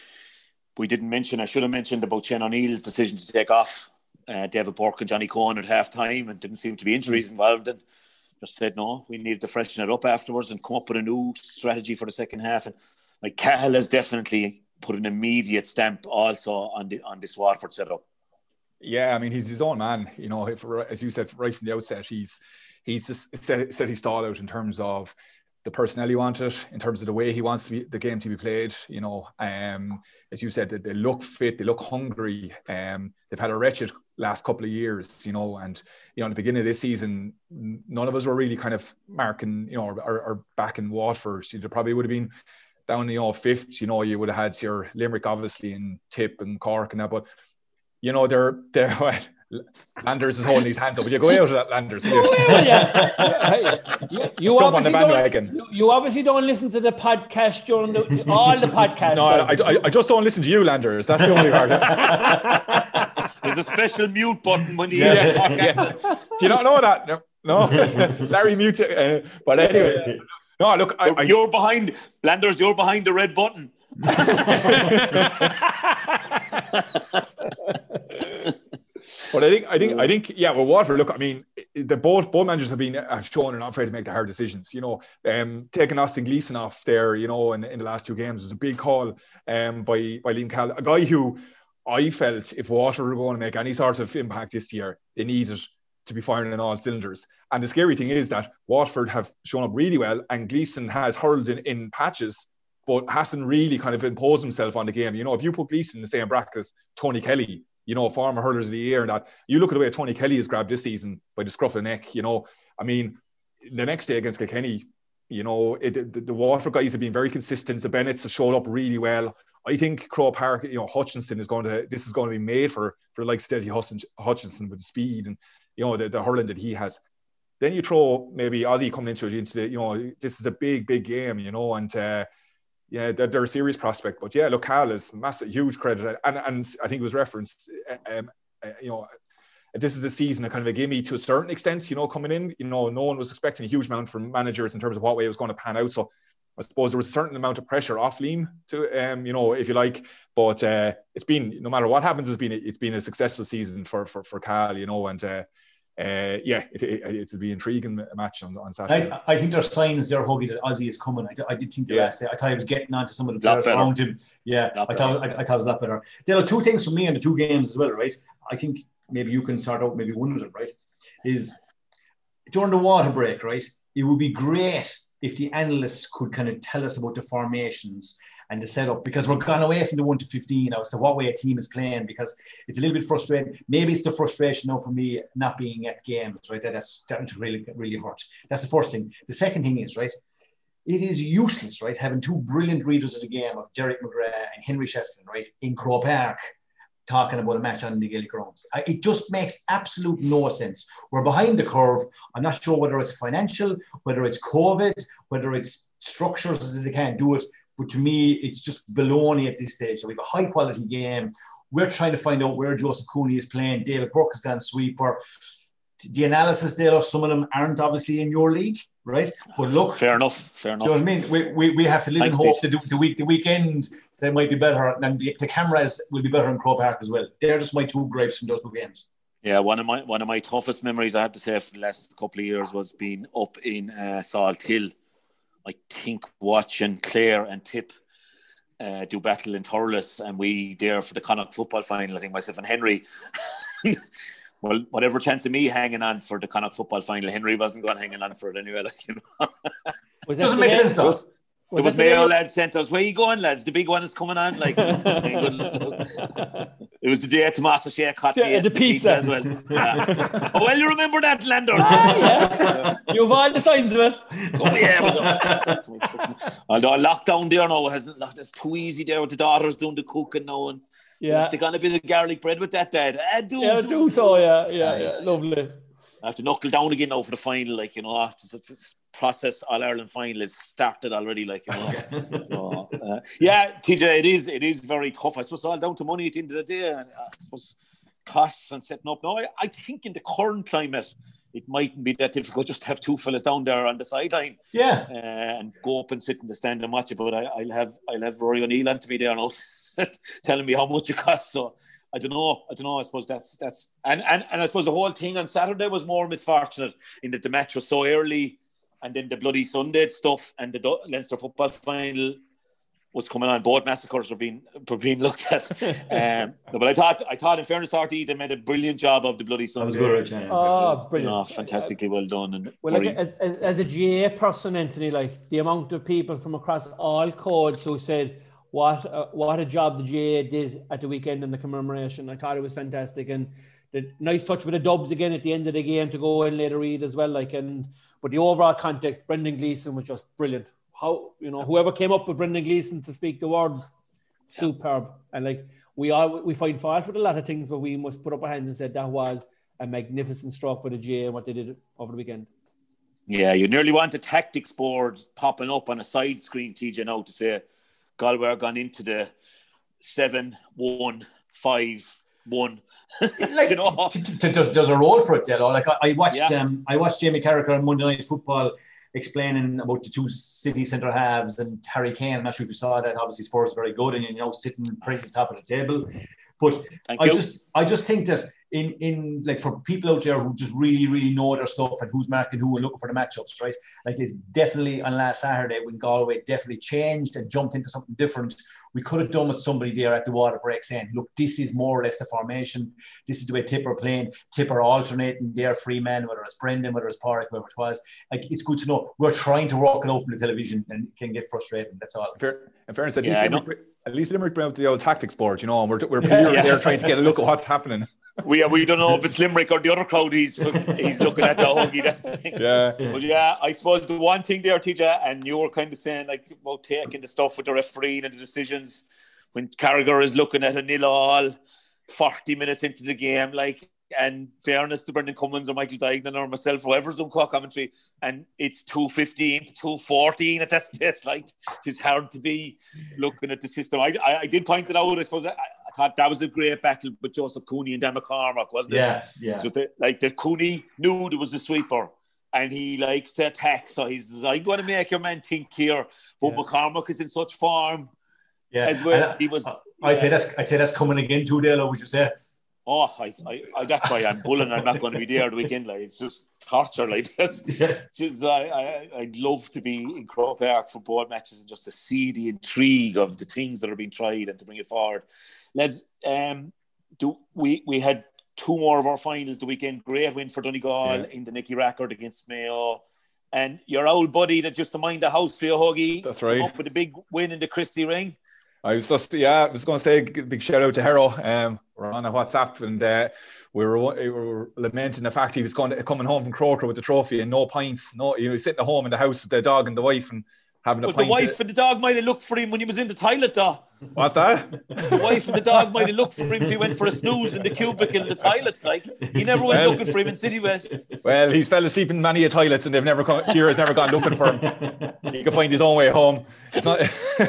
C: we didn't mention, I should have mentioned about Shane O'Neill's decision to take off David Burke and Johnny Cohen at half-time, and didn't seem to be injuries involved, and just said, no, we needed to freshen it up afterwards and come up with a new strategy for the second half. And like, Cahill has definitely put an immediate stamp also on this Waterford setup.
G: Yeah, I mean, he's his own man. You know, as you said right from the outset, he's just set his stall out in terms of the personnel he wanted, in terms of the way he wants the game to be played. You know, as you said, they look fit, they look hungry. They've had a wretched last couple of years, you know, and, you know, at the beginning of this season, none of us were really kind of marking, you know, or backing Waterford. So there probably would have been down, you know, 5th. You know, you would have had your Limerick, obviously, and Tip and Cork and that, but, you know, they're Landers is holding his hands up. Will you go out of that, Landers? You jump on the bandwagon.
F: You obviously don't listen to the podcast during all the podcasts.
G: No, I just don't listen to you, Landers. That's the only part.
C: There's a special mute button when you hear the podcast.
G: Do you not know that? No. Larry mute. But anyway, no. Look,
C: you're behind Landers. You're behind the red button.
G: But I think, yeah. Well, Waterford. Look, I mean, both managers have shown they're not afraid to make the hard decisions. You know, taking Austin Gleeson off there, you know, in the last 2 games was a big call by Liam Cahill, a guy who I felt if Waterford were going to make any sort of impact this year, they needed to be firing on all cylinders. And the scary thing is that Waterford have shown up really well, and Gleeson has hurled in patches, but hasn't really kind of imposed himself on the game. You know, if you put Gleeson in the same bracket as Tony Kelly, you know, former hurlers of the year, and that, you look at the way Tony Kelly has grabbed this season by the scruff of the neck, you know, I mean, the next day against Kilkenny, you know, the Waterford guys have been very consistent. The Bennetts have showed up really well. I think Croke Park, you know, Hutchinson is going to be made for the likes of Desi Hutchinson with the speed and, you know, the hurling that he has. Then you throw maybe Ozzy coming into the, you know, this is a big game, you know, and yeah, they're a serious prospect. But yeah, look, Cal is massive, huge credit, and I think it was referenced, you know, this is a season, a kind of a gimme to a certain extent, you know, coming in. You know, no one was expecting a huge amount from managers in terms of what way it was going to pan out. So I suppose there was a certain amount of pressure off Liam to, you know, if you like. But it's been, no matter what happens, it's been a successful season for Cal, you know, and yeah, it'll be an intriguing match on Saturday.
H: I think there's signs there, Huggy, that Ozzy is coming. I did think I thought he was getting on to some of the players around him. Yeah, I thought it was a lot better. There are 2 things for me in the 2 games as well, right? I think maybe you can sort out maybe one of them, right? Is during the water break, right? It would be great if the analysts could kind of tell us about the formations and the setup, because we're gone away from the 1 to 15 now. So what way a team is playing, because it's a little bit frustrating. Maybe it's the frustration now for me not being at games, right? That's starting to really, really hurt. That's the first thing. The second thing is, right, it is useless, right, having two brilliant readers of the game of Derek McGrath and Henry Shefflin, right, in Croke Park, talking about a match on the Gaelic grounds. It just makes absolute no sense. We're behind the curve. I'm not sure whether it's financial, whether it's COVID, whether it's structures as they can't do it. But to me, it's just baloney at this stage. So we have a high quality game. We're trying to find out where Joseph Cooney is playing. David Burke has gone sweeper. The analysis there, some of them aren't obviously in your league, right? But look,
C: fair enough.
H: Do you know what I mean? We have to live in hope. The weekend they might be better, and the cameras will be better in Croke Park as well. They're just my two gripes from those two games.
C: Yeah, one of my toughest memories, I have to say, for the last couple of years was being up in Salt Hill. I think watching Clare and Tip do battle in Thurles, and we there for the Connacht football final. I think myself and Henry. Well, whatever chance of me hanging on for the Connacht football final, Henry wasn't going hanging on for it anyway. Like, you know.
H: Doesn't make sense though.
C: There was Mayo lads sent us, where are you going, lads? The big one is coming on. Like, it was the day Tommaso Shea caught me
F: the pizza
C: as well. Yeah. Oh, well, you remember that, Landers?
F: Yeah. You have all the signs of it.
C: Oh, yeah. Although lockdown there now it's too easy there with the daughters doing the cooking now. And stick on a bit of garlic bread with that, Dad.
F: Do so. Lovely.
C: I have to knuckle down again now for the final, like, you know, it's process All-Ireland final is started already, like, you know. So, TJ, it is very tough. I suppose it's all down to money at the end of the day, and I suppose costs and setting up. No, I think in the current climate, it mightn't be that difficult just to have two fellas down there on the sideline, and go up and sit in the stand and watch it. But I'll have Rory O'Neill on to me there now, telling me how much it costs. So. I don't know. I suppose that's and I suppose the whole thing on Saturday was more misfortunate in that the match was so early, and then the bloody Sunday stuff and the Leinster football final was coming on. Both massacres were being looked at. But I thought in fairness, RT, they made a brilliant job of the bloody Sunday.
H: That was good,
C: brilliant! You know, fantastically well done. And
F: as a GA person, Anthony, like the amount of people from across all codes who said, What a job the GA did at the weekend in the commemoration. I thought it was fantastic, and the nice touch with the dubs again at the end of the game to go in later read as well. But the overall context, Brendan Gleeson was just brilliant. How, you know, whoever came up with Brendan Gleeson to speak the words, superb. And like we find fault with a lot of things, but we must put up our hands and say that was a magnificent stroke by the GA and what they did over the weekend.
C: Yeah, you nearly want a tactics board popping up on a side screen, TJ, now to say Galway are gone into the 7-1-5-1.
H: Like, you know? There's a role for it, you know. Like I watched Jamie Carragher on Monday Night Football explaining about the two City centre halves and Harry Kane. I'm not sure if you saw that. Obviously, Spurs are very good, and you know, sitting pretty at the top of the table. But I just think that in like for people out there who just really, really know their stuff and who's marking who and looking for the matchups, right? Like it's definitely on last Saturday when Galway definitely changed and jumped into something different. We could have done with somebody there at the water break saying, look, this is more or less the formation. This is the way Tipper playing. Tipper alternating their free man, whether it's Brendan, whether it's Pádraig, whoever it was. Like, it's good to know. We're trying to walk it out from the television and it can get frustrating. That's all.
G: In fairness, at least Limerick bring out the old tactics board, you know, and we're there trying to get a look at what's happening.
C: We don't know if it's Limerick or the other crowd he's looking at the hoagie. That's the thing. But I suppose the one thing there, TJ, and you were kind of saying like about taking the stuff with the refereeing and the decisions when Carragher is looking at a 0-all 40 minutes into the game, like, and fairness to Brendan Cummins or Michael Dignan or myself, whoever's doing commentary, and it's 2:15 to 2:14 at that stage. Like, it's hard to be looking at the system. I did point it out. I suppose I thought that was a great battle with Joseph Cooney and Dan McCormack, wasn't it?
H: Yeah.
C: So that Cooney knew there was a sweeper and he likes to attack. So he says, I'm going to make your man think here. But McCormack is in such form as well.
H: I'd say that's coming again too, Dale, would you say?
C: Oh, I that's why I'm bullying. I'm not going to be there the weekend. Like, it's just torture. Like, I'd love to be in Croke Park for board matches and just to see the intrigue of the things that are being tried and to bring it forward. Let's we had two more of our finals the weekend. Great win for Donegal in the Nicky Rackard against Mayo. And your old buddy that just to mind the house for you, Huggy.
G: That's right.
C: Up with a big win in the Christie Ring.
G: I was going to say a big shout out to Harrow. We're on a WhatsApp and we were lamenting the fact he was coming home from Croker with the trophy and no pints. No, he was sitting at home in the house with the dog and the wife and having a pint.
C: The wife and the dog might have looked for him when he was in the toilet, though.
G: What's that?
C: The wife and the dog might have looked for him if he went for a snooze in the cubicle in the toilets. Like, he never went looking for him in City West.
G: Well, he's fell asleep in many toilets and Ciara's never gone looking for him. He can find his own way home. It's not,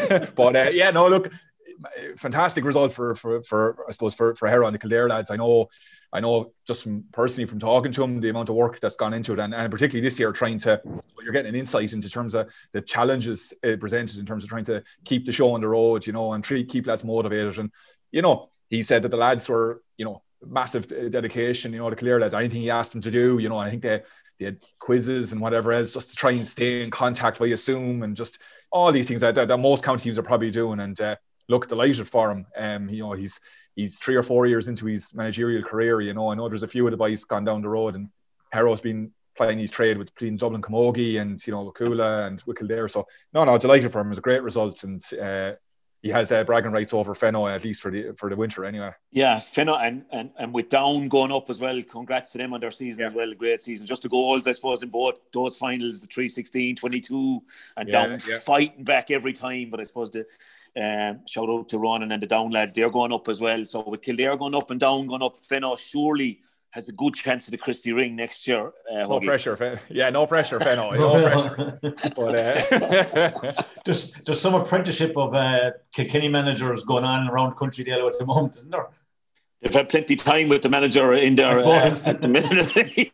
G: but look, fantastic result for I suppose for Harrow and the Kildare lads. I know just personally from talking to him, the amount of work that's gone into it, and particularly this year you're getting an insight into terms of the challenges presented in terms of trying to keep the show on the road, and keep lads motivated. And, he said that the lads were, massive dedication, the Kildare lads, anything he asked them to do, I think they had quizzes and whatever else just to try and stay in contact via Zoom and just all these things that most county teams are probably doing. And look, delighted for him. He's 3 or 4 years into his managerial career. I know there's a few of the boys gone down the road, and Harrow's been playing his trade with Dublin Camogie and with Coola and with Kildare. So no, delighted for him. It was a great result, and he has bragging rights over Fenno at least for the winter anyway.
C: Yeah, Fenno and with Down going up as well. Congrats to them on their season as well. A great season. Just the goals, I suppose, in both those finals, the 3-16, 22, and Down fighting back every time. But I suppose the shout out to Ronan and the Down lads. They're going up as well. So with Kildare going up and Down going up, Fenno surely has a good chance of the Christie Ring next year.
G: No pressure, Fenno. No pressure, Fenno. No
H: pressure. But there's some apprenticeship of Kilkenny managers going on around the country at the moment, isn't there?
C: They've had plenty of time with the manager in there at the minute.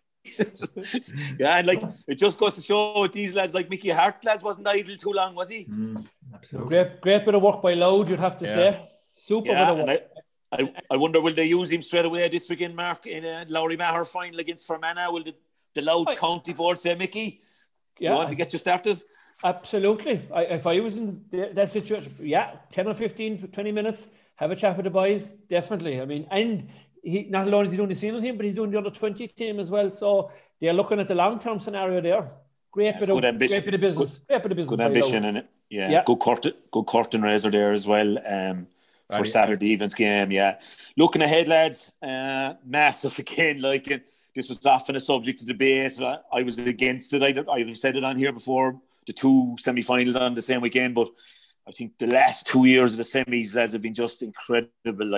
C: Yeah, and it just goes to show with these lads, like Mickey Hart lads wasn't idle too long, was he?
F: Absolutely. Great bit of work by Loud, you'd have to say. Super bit of work.
C: I wonder, will they use him straight away this weekend, Mark, in a Lowry Maher final against Fermanagh? Will the Loud County Board say, Mickey, you want to get you started?
F: Absolutely. If I was in that situation, 10 or 15, 20 minutes, have a chat with the boys, definitely. I mean, and he not only is he doing the senior team, but he's doing the under 20 team as well. So they're looking at the long-term scenario there. Great bit of business.
C: Good ambition in it. Yeah. Good curtain raiser there as well. For Saturday evening's game, Looking ahead, lads, massive again. This was often a subject of debate. I was against it. I've said it on here before. The 2 semi-finals on the same weekend, but I think the last 2 years of the semis, lads, have been just incredible.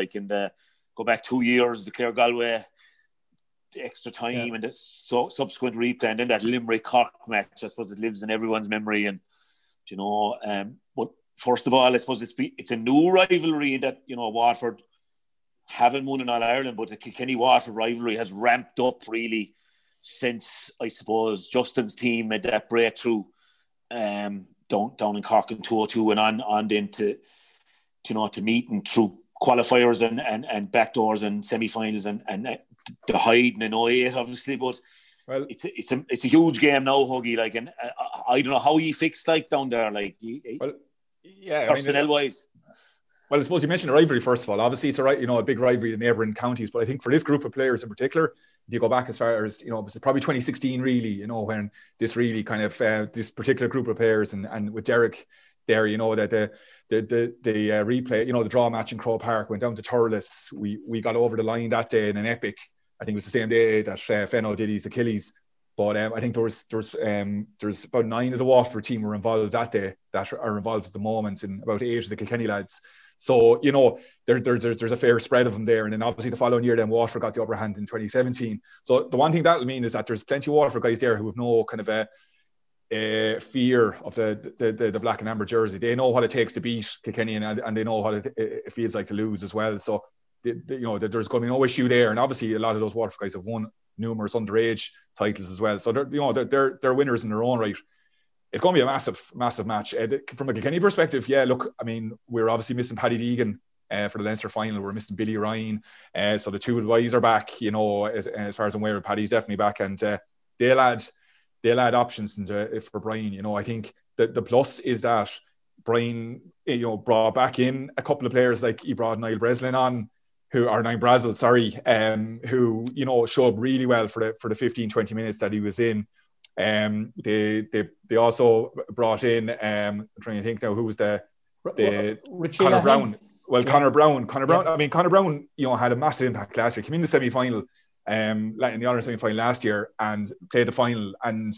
C: Go back 2 years, the Clare Galway, the extra time, and the subsequent replay, and then that Limerick Cork match. I suppose it lives in everyone's memory, and but. First of all, I suppose it's a new rivalry that, Waterford haven't won in All-Ireland, but the Kilkenny-Waterford rivalry has ramped up really since, I suppose, Justin's team made that breakthrough down in Cork in 2002 and on then to meeting through qualifiers and backdoors and semi-finals and the Hyde in 08, obviously, but well, it's a huge game now, Huggy. And I don't know how you fixed down there, personnel-wise.
G: Well, I suppose you mentioned a rivalry first of all. Obviously, it's a big rivalry in neighbouring counties. But I think for this group of players in particular, if you go back as far as it's probably 2016, really, when this really kind of this particular group of players and with Derek there, that the replay, the draw match in Croke Park went down to Thurles. We got over the line that day in an epic. I think it was the same day that Fenno did his Achilles. But I think there's about 9 of the Waterford team were involved that day that are involved at the moment, and about 8 of the Kilkenny lads. So there's a fair spread of them there. And then obviously the following year, then Waterford got the upper hand in 2017. So the one thing that will mean is that there's plenty of Waterford guys there who have no kind of a fear of the black and amber jersey. They know what it takes to beat Kilkenny, and they know what it feels like to lose as well. So there's going to be no issue there. And obviously a lot of those Waterford guys have won numerous underage titles as well, so they're winners in their own right. It's going to be a massive match from a Kilkenny perspective. Look, I mean, we're obviously missing Paddy Deegan for the Leinster final. We're missing Billy Ryan, so the 2 boys are back. As far as I'm aware, Paddy's definitely back, and they'll add options for Brian. I think that the plus is that Brian brought back in a couple of players, like he brought Niall Breslin on, who showed up really well for the 15-20 minutes that he was in. They also brought in, I'm trying to think now, who was the Connor Brown. Well, Connor Brown. I mean, Connor Brown, had a massive impact last year. Came in the semi-final, in the Ireland semi-final last year, and played the final, and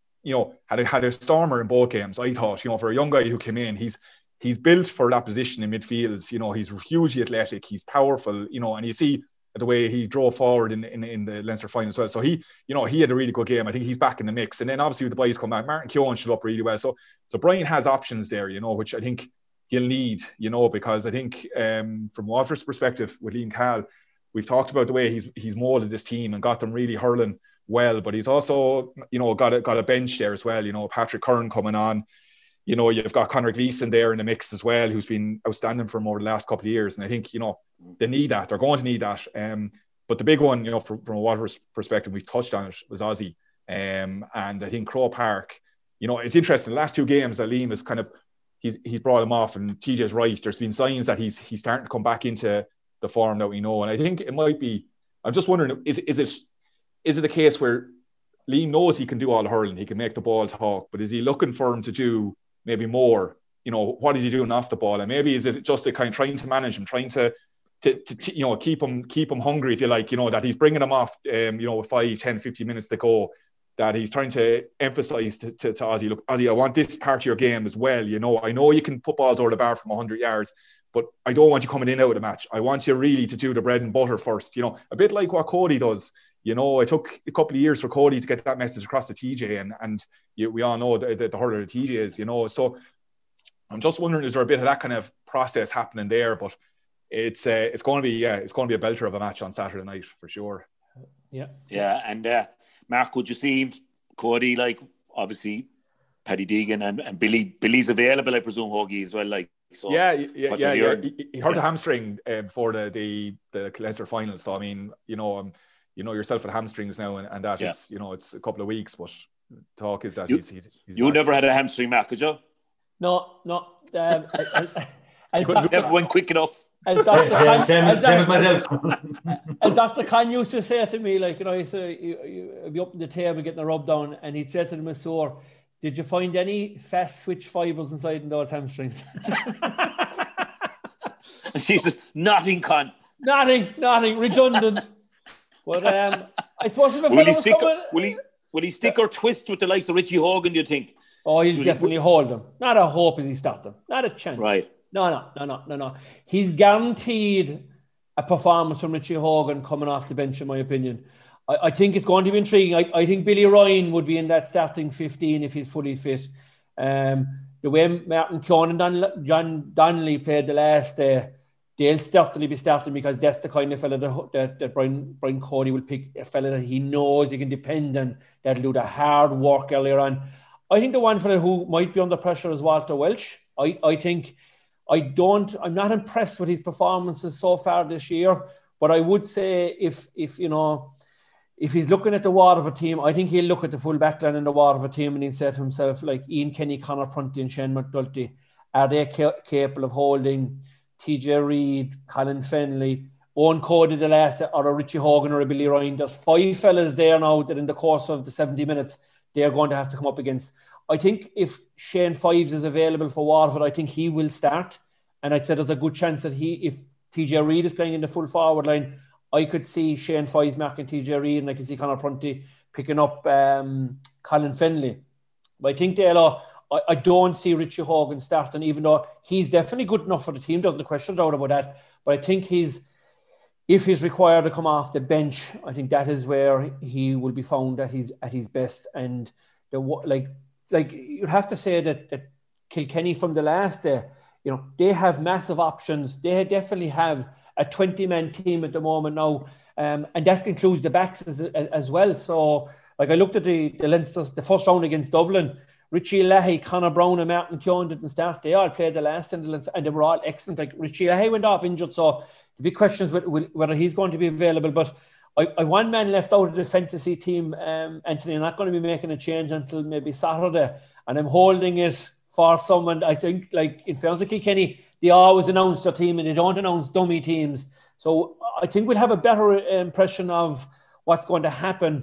G: had a stormer in both games. I thought, for a young guy who came in, he's built for that position in midfield. He's hugely athletic, he's powerful, and you see the way he drove forward in the Leinster final as well. So he had a really good game. I think he's back in the mix. And then obviously with the boys come back, Martin Keown showed up really well. So Brian has options there, which I think he'll need, because I think from Waterford's perspective with Liam Cahill, we've talked about the way he's molded this team and got them really hurling well, but he's also, got a bench there as well. Patrick Curran coming on. You've got Conor Gleeson there in the mix as well, who's been outstanding for him over the last couple of years. And I think, they need that. They're going to need that. But the big one, from a Waterford's perspective, we've touched on it, was Ozzy. And I think Croke Park, it's interesting. The last two games that Liam is he's brought him off, and TJ's right. There's been signs that he's starting to come back into the form that we know. And I think it might be, I'm just wondering, is it a case where Liam knows he can do all the hurling, he can make the ball talk, but is he looking for him to do maybe more? What is he doing off the ball? And maybe is it just a kind of trying to manage him, trying to keep him hungry, if you like, that he's bringing him off, with 5, 10, 15 minutes to go, that he's trying to emphasize to Ozzy, look, Ozzy, I want this part of your game as well. I know you can put balls over the bar from 100 yards, but I don't want you coming in out of the match. I want you really to do the bread and butter first, a bit like what Cody does. It took a couple of years for Cody to get that message across to TJ, and we all know the hurler that TJ is, so I'm just wondering, is there a bit of that kind of process happening there? But it's going to be a belter of a match on Saturday night for sure.
C: Yeah. And Mark, could you see Cody, like, obviously Paddy Deegan and Billy's available, I presume, Hoagie as well, like. So
G: yeah. He hurt a hamstring before the Leinster final. So I mean, yourself with hamstrings now, and that it's it's a couple of weeks. But talk is that he's
C: you never had a hamstring, Mark, could you?
F: No.
C: Never went quick enough.
H: Same as myself.
F: As Dr. Khan used to say to me, like, you'd be up on the table getting a rub down, and he'd say to the masseur, did you find any fast switch fibers inside in those hamstrings?
C: And she says, nothing, Con.
F: Nothing, redundant. But I suppose if
C: will he stick or twist with the likes of Richie Hogan, do you think?
F: Oh, he'll definitely hold them. Not a hope he start them. Not a chance.
C: Right.
F: No. He's guaranteed a performance from Richie Hogan coming off the bench, in my opinion. I think it's going to be intriguing. I think Billy Ryan would be in that starting 15 if he's fully fit. The way Martin Keown and John Donnelly played the last day, they'll certainly be starting, because that's the kind of fella that Brian Cody will pick, a fella that he knows he can depend on, that'll do the hard work earlier on. I think the one fella who might be under pressure is Walter Welch. I'm not impressed with his performances so far this year, but I would say if he's looking at the Waterford team, I think he'll look at the full backline in the Waterford team and he'll say to himself, like, Ian Kenny, Conor Prunty and Shane McNulty, are they capable of holding TJ Reid, Colin Fennelly, Owen Cody the last, or a Richie Hogan or a Billy Ryan? There's 5 fellas there now that in the course of the 70 minutes they're going to have to come up against. I think if Shane Fives is available for Waterford, I think he will start. And I'd say there's a good chance that if TJ Reid is playing in the full forward line, I could see Shane Fives marking TJ Reid, and I could see Conor Prunty picking up Colin Fennelly. But I think I don't see Richie Hogan starting, even though he's definitely good enough for the team. There's no question doubt about that. But I think if he's required to come off the bench, I think that is where he will be found at his best. And you'd have to say that Kilkenny from the last day, they have massive options. They definitely have a 20-man team at the moment now, and that includes the backs as well. So, like, I looked at the Leinsters, the first round against Dublin. Richie Leahy, Conor Brown and Martin Keown didn't start. They all played the last in the Leinster, and they were all excellent. Like, Richie Leahy went off injured, so the big question is whether he's going to be available. But I've one man left out of the fantasy team, Anthony. I'm not going to be making a change until maybe Saturday, and I'm holding it for someone. I think, like, in fairness to Kilkenny, they always announce their team and they don't announce dummy teams. So I think we'll have a better impression of what's going to happen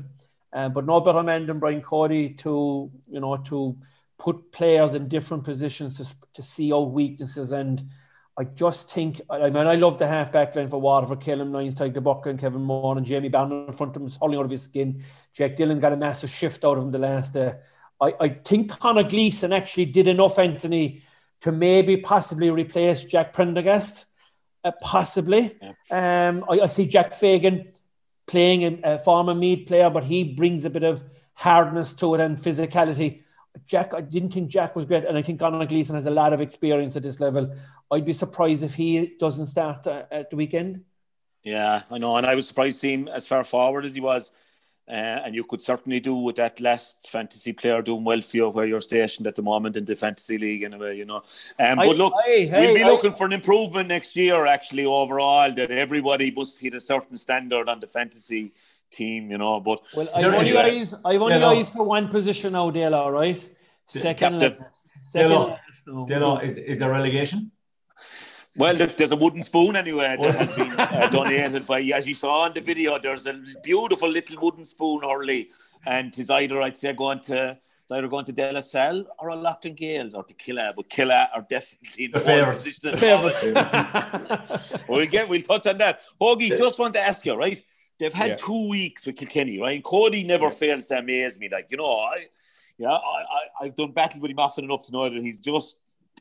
F: But no better man than Brian Cody to put players in different positions to see out weaknesses. And I just think, I love the half-back line for Waterford. Caleb Lyons, Tyke Bucker and Kevin Moore and Jamie Bannon in front of him is howling out of his skin. Jack Dillon got a massive shift out of him the last day. I think Conor Gleeson actually did enough, Anthony, to maybe possibly replace Jack Prendergast. Possibly. Yeah. I see Jack Fagan playing a former Meath player, but he brings a bit of hardness to it and physicality. I didn't think Jack was great, and I think Conor Gleeson has a lot of experience at this level. I'd be surprised if he doesn't start at the weekend.
C: Yeah, I know, and I was surprised to see him as far forward as he was. And you could certainly do with that last fantasy player doing well for you where you're stationed at the moment in the fantasy league anyway, But look, we'll be looking for an improvement next year actually overall, that everybody must hit a certain standard on the fantasy team, But
F: I've only eyes for one position now, Dale, all right? Second last.
H: Dale, is there relegation?
C: Well, there's a wooden spoon anyway that has been donated by, as you saw in the video, there's a beautiful little wooden spoon early, and it's either, I'd say, going to De La Salle or a Loughlin Gales or to Killa, but Killa are definitely in the favourites. We'll touch on that. Hoagie, just want to ask you, right? They've had 2 weeks with Kilkenny, right? Cody never fails to amaze me. I've done battle with him often enough to know that he's just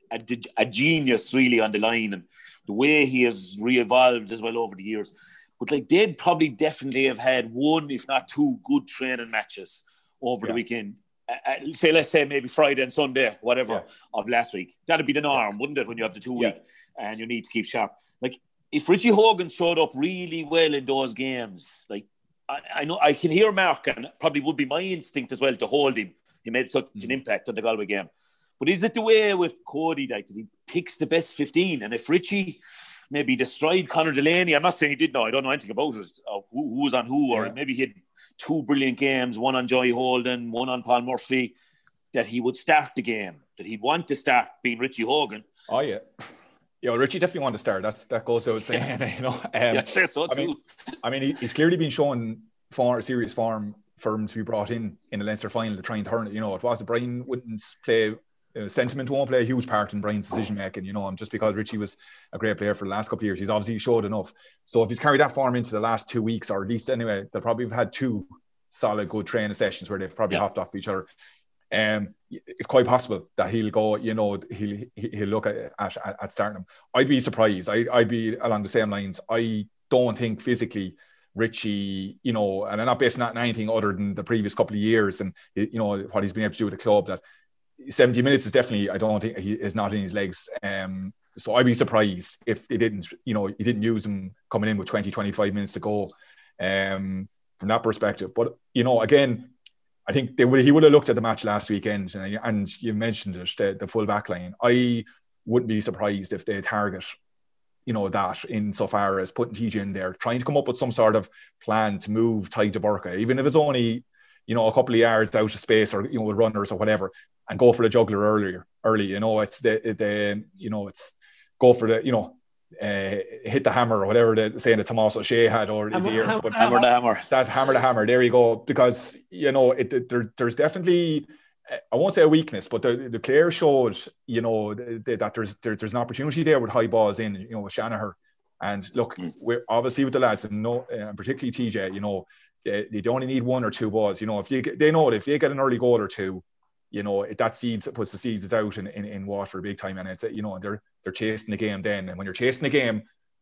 C: a genius really on the line, and the way he has re-evolved as well over the years. But they'd probably definitely have had one, if not two, good training matches over the weekend. Let's say maybe Friday and Sunday, whatever, of last week. That'd be the norm, wouldn't it, when you have the 2 week and you need to keep sharp. If Richie Hogan showed up really well in those games, I know I can hear Mark, and probably would be my instinct as well to hold him. He made such an impact on the Galway game. But is it the way with Cody that he picks the best 15? And if Richie maybe destroyed Conor Delaney, I'm not saying he did now, I don't know anything about it, who was on who, or maybe he had two brilliant games, one on Joy Holden, one on Paul Murphy, that he would start the game, that he'd want to start being Richie Hogan.
G: Oh, yeah. Richie definitely wanted to start. That goes without saying,
C: I'd say so too.
G: He's clearly been showing serious form for him to be brought in the Leinster final to try and turn it. It was Brian wouldn't play. Sentiment won't play a huge part in Brian's decision making, just because Richie was a great player for the last couple of years. He's obviously showed enough. So if he's carried that form into the last 2 weeks, or at least anyway, they'll probably have had two solid, good training sessions where they've probably hopped off each other. It's quite possible that he'll go, he'll look at starting him. I'd be surprised. I'd be along the same lines. I don't think physically Richie, and I'm not basing that on anything other than the previous couple of years and, what he's been able to do with the club, that 70 minutes is definitely, I don't think he is not in his legs. So I'd be surprised if he didn't use him coming in with 20-25 minutes to go from that perspective. But, again, I think he would have looked at the match last weekend, and you mentioned it, the full back line. I wouldn't be surprised if they target, that insofar as putting TJ in there, trying to come up with some sort of plan to move Tadhg de Búrca, even if it's only, a couple of yards out of space, or, with runners or whatever, and go for the juggler early. It's it's go for the, hit the hammer, or whatever the saying that Tomás O'Shea had over the years. But
C: hammer the hammer.
G: That's hammer the hammer. There you go. Because, there's definitely, I won't say a weakness, but the Clare showed, that there's an opportunity there with high balls in, with Shanahan. And look, we're obviously with the lads, and particularly TJ, they only need one or two balls. They know that if they get an early goal or two, that puts the seeds out in Waterford big time, and it's they're chasing the game then. And when you're chasing the game,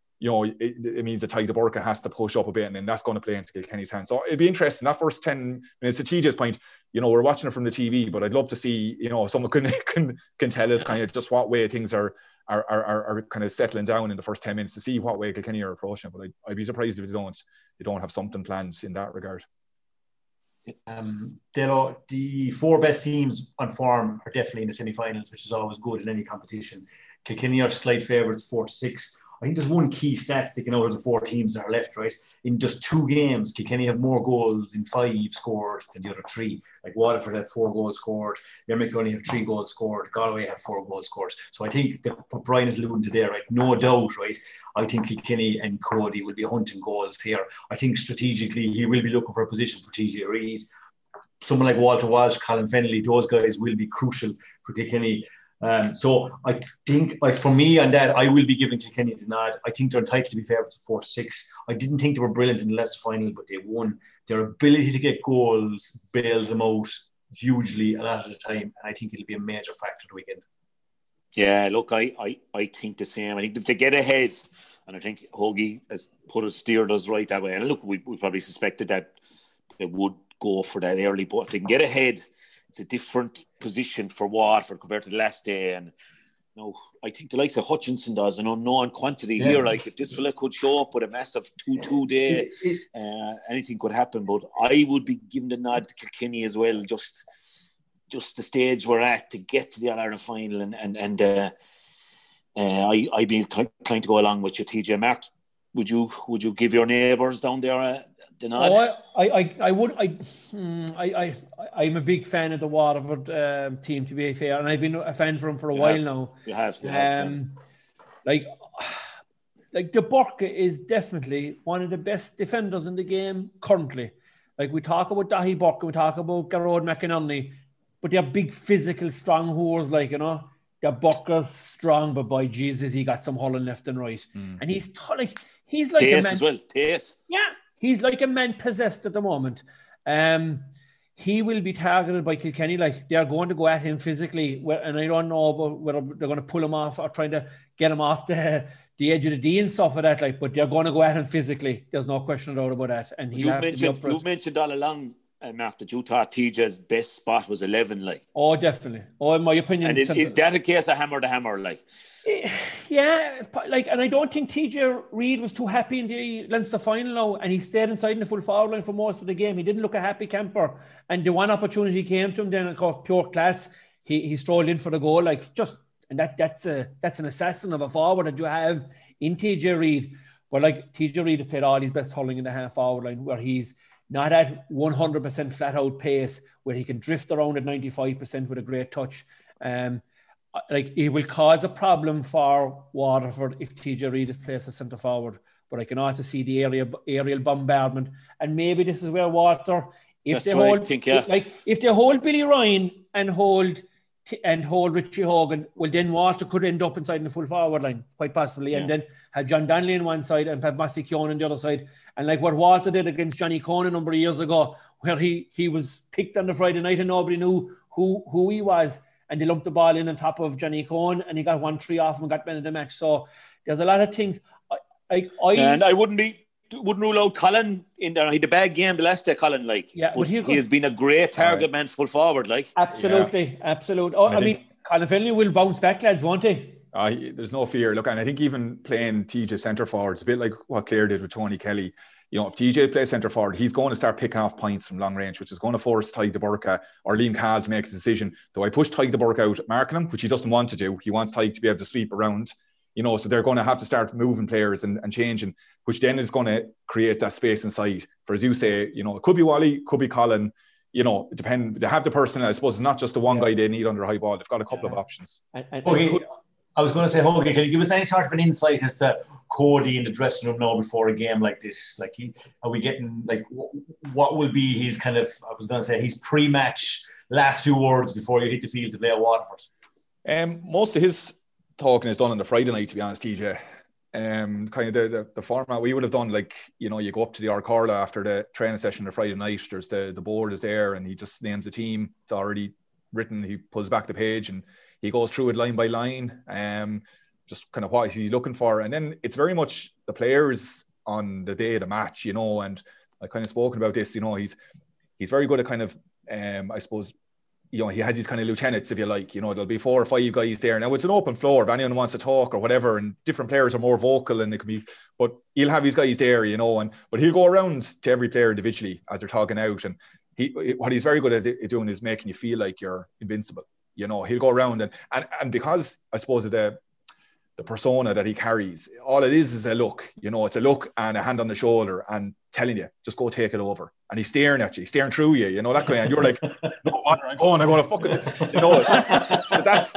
G: it means that Tadhg de Búrca has to push up a bit, and then that's going to play into Kilkenny's hands. So it'd be interesting that first 10 minutes. To TJ's point, we're watching it from the TV, but I'd love to see someone can tell us kind of just what way things are kind of settling down in the first 10 minutes, to see what way Kilkenny are approaching it. But I'd be surprised if they don't have something planned in that regard.
H: Delo, the four best teams on form are definitely in the semi-finals, which is always good in any competition. Kilkenny are slight favourites, 4-6. I think there's one key stat sticking out of the 4 teams that are left, right? In just 2 games, Kilkenny have more goals in 5 scored than the other 3. Like Waterford had 4 goals scored, Limerick only have 3 goals scored, Galway have 4 goals scored. So I think that what Brian is alluding to there, right? No doubt, right? I think Kilkenny and Cody will be hunting goals here. I think strategically he will be looking for a position for TJ Reid. Someone like Walter Walsh, Colin Fennelly, those guys will be crucial for Kilkenny. So I think, like for me and that, I will be giving Kilkenny the nod. I think they're entitled to be favourite to 4-6. I didn't think they were brilliant in the Leicester final, but they won. Their ability to get goals bails them out hugely a lot of the time, and I think it'll be a major factor the weekend.
C: Yeah, look, I think the same. I think if they get ahead, and I think Hoagie has steered us right that way. And look, we probably suspected that they would go for that early, but if they can get ahead, it's a different position for Waterford compared to the last day. And I think the likes of Hutchinson does an unknown quantity here. Like if this fella could show up with a massive 2-2 day, anything could happen. But I would be giving the nod to Kilkenny as well. Just the stage we're at to get to the All-Ireland final, and I'd be inclined to go along with you, TJ. Mark, would you give your neighbours down there the nod?
F: I would. I'm a big fan of the Waterford team, to be fair, and I've been a fan for them for a while now.
C: You have.
F: Like De Burke is definitely one of the best defenders in the game currently. Like we talk about Dahi Burke, we talk about Garrod McInerney, but they're big physical, strong whores, like, you know. They're Burke's strong, but by Jesus, he got some hulling left and right. And he's like
C: Pace
F: a man
C: as well. Pace.
F: Yeah. He's like a man possessed at the moment. He will be targeted by Kilkenny. Like they're going to go at him physically, and I don't know about whether they're going to pull him off or trying to get him off the edge of the D and stuff like that. Like, but they're going to go at him physically. There's no question about that. And
C: you've mentioned all along, Mark, that you thought TJ's best spot was 11. Like,
F: oh, definitely. Oh, in my opinion.
C: And is that a case of hammer to hammer? Like,
F: yeah, like, and I don't think TJ Reid was too happy in the Leinster final now, and he stayed inside in the full forward line for most of the game. He didn't look a happy camper, and the one opportunity came to him, then of course pure class. He strolled in for the goal, like and that's an assassin of a forward that you have in TJ Reid. But like TJ Reid has played all his best hurling in the half forward line, where he's not at 100% flat out pace, where he can drift around at 95% with a great touch. Like it will cause a problem for Waterford if TJ Reid is placed as centre forward. But I can also see the aerial bombardment, and maybe this is where Water, if they hold Billy Ryan and hold Richie Hogan, well then Water could end up inside in the full forward line, quite possibly, and then have John Donnelly on one side and have Massey Keown on the other side. And like what Water did against Johnny Cohn a number of years ago, where he was picked on the Friday night and nobody knew who he was. And they lumped the ball in on top of Johnny Cohn, and he got 1-3 off him and got men of the match. So there's a lot of things.
C: And I wouldn't rule out Colin in there. He had a bad game the last day, Colin. Like, but he has been a great target man, full forward. Like,
F: absolutely. Oh, I mean, Colin Fennelly will bounce back, lads, won't he?
G: There's no fear. Look, and I think even playing TJ centre forward, it's a bit like what Clare did with Tony Kelly. You know, if TJ plays centre forward, he's going to start picking off points from long range, which is going to force Tadhg de Burca or Liam Cahill to make a decision. Do I push Tadhg de Burca out, marking him, which he doesn't want to do? He wants Tadhg to be able to sweep around, you know, so they're going to have to start moving players and changing, which then is going to create that space inside. For, as you say, you know, it could be Wally, could be Colin, you know, it depends. They have the personnel. I suppose it's not just the one guy they need under high ball. They've got a couple of options.
H: I was going to say, Hoagie, can you give us any sort of an insight as to Cody in the dressing room now before a game like this? Like, are we getting, like, what will be his kind of, I was going to say, his pre-match last few words before you hit the field to play at Waterford?
G: Most of his talking is done on the Friday night, to be honest, TJ. Kind of the format we would have done, like, you know, you go up to the Arcarla after the training session on Friday night, there's the board is there and he just names the team. It's already written. He pulls back the page and he goes through it line by line, just kind of what he's looking for. And then it's very much the players on the day of the match, you know, and I've kind of spoken about this, you know, he's very good at kind of, I suppose, you know, he has these kind of lieutenants, if you like, you know, there'll be 4 or 5 guys there. Now it's an open floor if anyone wants to talk or whatever, and different players are more vocal and they can be, but he'll have his guys there, you know, but he'll go around to every player individually as they're talking out. And what he's very good at doing is making you feel like you're invincible. You know, he'll go around and because I suppose of the the persona that he carries. All it is a look, you know, it's a look and a hand on the shoulder and telling you, just go take it over. And he's staring at you, staring through you, you know, that guy. And you're like, no bother, I'm going to fuck it. You know, that's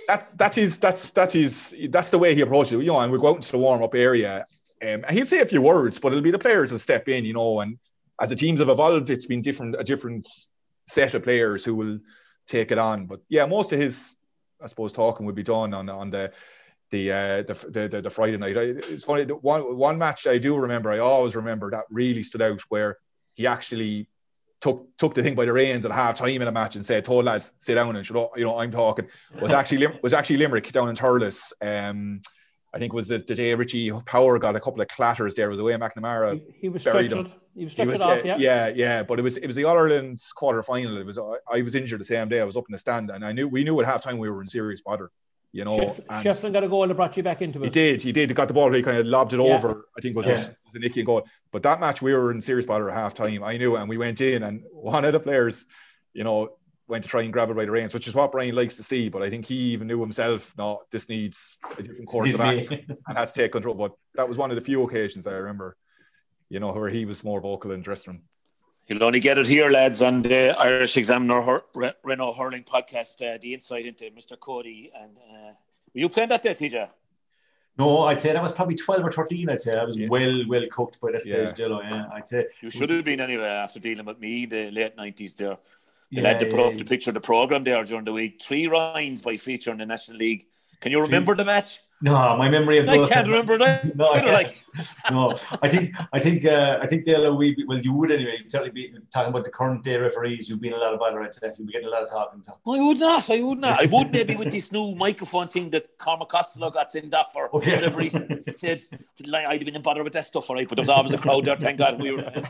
G: the way he approaches it, you know, and we go out into the warm-up area. And he'll say a few words, but it'll be the players that step in, you know, and as the teams have evolved, it's been a different set of players who will take it on. But yeah, most of his, I suppose, talking would be done on the Friday night. It's funny, one match I do remember, I always remember that really stood out, where he actually took the thing by the reins at half time in a match and said, told lads, sit down and shut up, you know, I'm talking. Was actually Limerick down in Thurles. I think it was the day Richie Power got a couple of clatters there. It was away in McNamara.
F: He was stretchered. He was stretchered off,
G: yeah. But it was the All-Ireland quarter-final. I was injured the same day. I was up in the stand, and we knew at half-time we were in serious bother. You know,
F: Shefflin got a goal that brought you back into it.
G: He did. He got the ball. He kind of lobbed it over. I think it was the Nicky goal. But that match, we were in serious bother at half-time. I knew, and we went in, and one of the players, you know, went to try and grab it by the reins, which is what Brian likes to see. But I think he even knew himself, no, this needs a different course of action, and had to take control. But that was one of the few occasions I remember, you know, where he was more vocal in the dressing room.
C: You'll only get it here, lads, on the Irish Examiner Renault Hurling podcast, the insight into Mr. Cody. And were you playing that day, TJ?
H: No, I'd say that was probably 12 or 13, I'd say. I was well cooked by that stage, Dillo, I'd say.
C: You should have been anyway after dealing with me the late 90s there. They had to put up the picture of the programme there during the week. 3 rounds by feature in the National League. Can you remember the match?
H: No, my memory of
C: those. I can't remember that.
H: No, no, I think Dale, you would anyway. You'd certainly be talking about the current day referees. You've been a lot of bother, I'd say. You'd be getting a lot of talking.
C: I would not. I would maybe with this new microphone thing that Cormac Costello got sent off for whatever he said. I'd have been in bother with that stuff, all right. But there was always a crowd there. Thank God we were.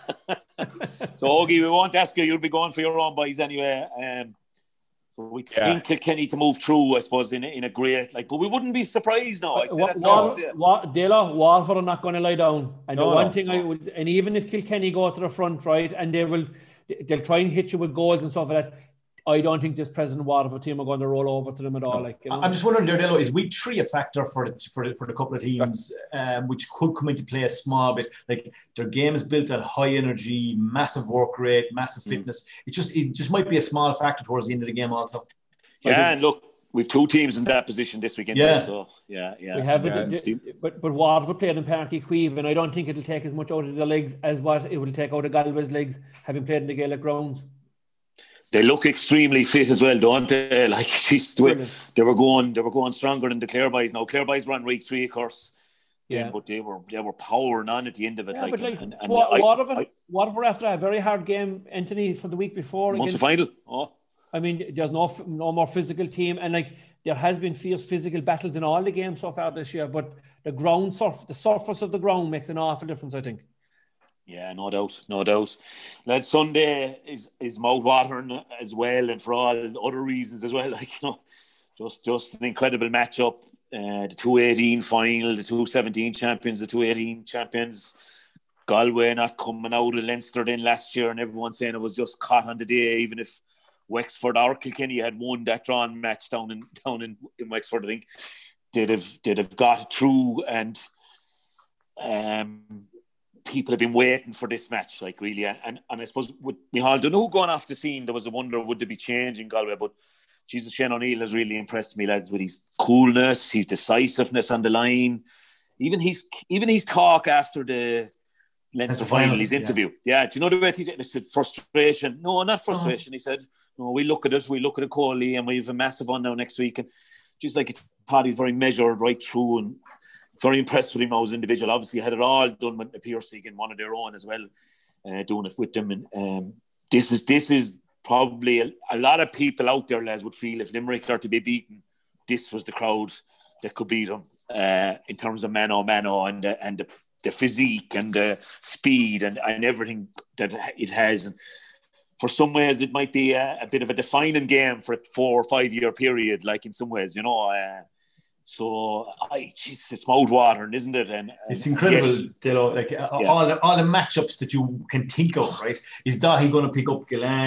C: So, Ogie, we won't ask you. You'll be going for your own boys anyway. So we think Kilkenny to move through, I suppose, in a great, but we wouldn't be surprised now.
F: Dela, Waterford are not going to lie down. And one thing I would, and even if Kilkenny go to the front, right, and they'll try and hit you with goals and stuff like that, I don't think this present Waterford team are going to roll over to them at all.
H: I'm just wondering, Delo, is week 3 a factor for the couple of teams which could come into play a small bit? Like their game is built on high energy, massive work rate, massive fitness. It just might be a small factor towards the end of the game also.
C: And look, we've 2 teams in that position this weekend. So we
F: have but Waterford played in Parky Queeve, and I don't think it'll take as much out of their legs as what it will take out of Galway's legs, having played in the Gaelic grounds.
C: They look extremely fit as well, don't they? They were going stronger than the Clare boys. Now Clare boys ran week 3, of course. But they were powering on at the end of it.
F: Waterford after a very hard game, Anthony, for the week before.
C: Months of final.
F: I mean, there's no more physical team, and there has been fierce physical battles in all the games so far this year. But the surface of the ground makes an awful difference, I think.
C: Yeah, no doubt. Lad, Sunday is mouth-watering as well, and for all other reasons as well. Just an incredible matchup. The 2-18 final, the 2-17 champions, the 2-18 champions. Galway not coming out of Leinster then last year, and everyone saying it was just caught on the day, even if Wexford or Kilkenny had won that drawn match down in Wexford, I think they'd have got through, and people have been waiting for this match, really. And I suppose with Micheál Dunoux going off the scene, there was a wonder, would there be change in Galway? But Jesus, Shane O'Neill has really impressed me, lads, with his coolness, his decisiveness on the line. Even his talk after the Leinster final, his interview. Yeah, do you know the way he said frustration? No, not frustration. He said, no, we look at it coldly, and we have a massive one now next week. And just he thought he was very measured right through, and very impressed with him as an individual. Obviously, had it all done with the Piercy and one of their own as well, doing it with them. And this is probably a lot of people out there, lads, would feel if Limerick are to be beaten, this was the crowd that could beat them in terms of mano and the physique and the speed and everything that it has. And for some ways, it might be a bit of a defining game for a 4 or 5 year period, in some ways, So, it's mouth-watering, isn't it? And
H: it's incredible, Dilo. All the matchups that you can think of, right? Is Dahi going to pick up Gillane?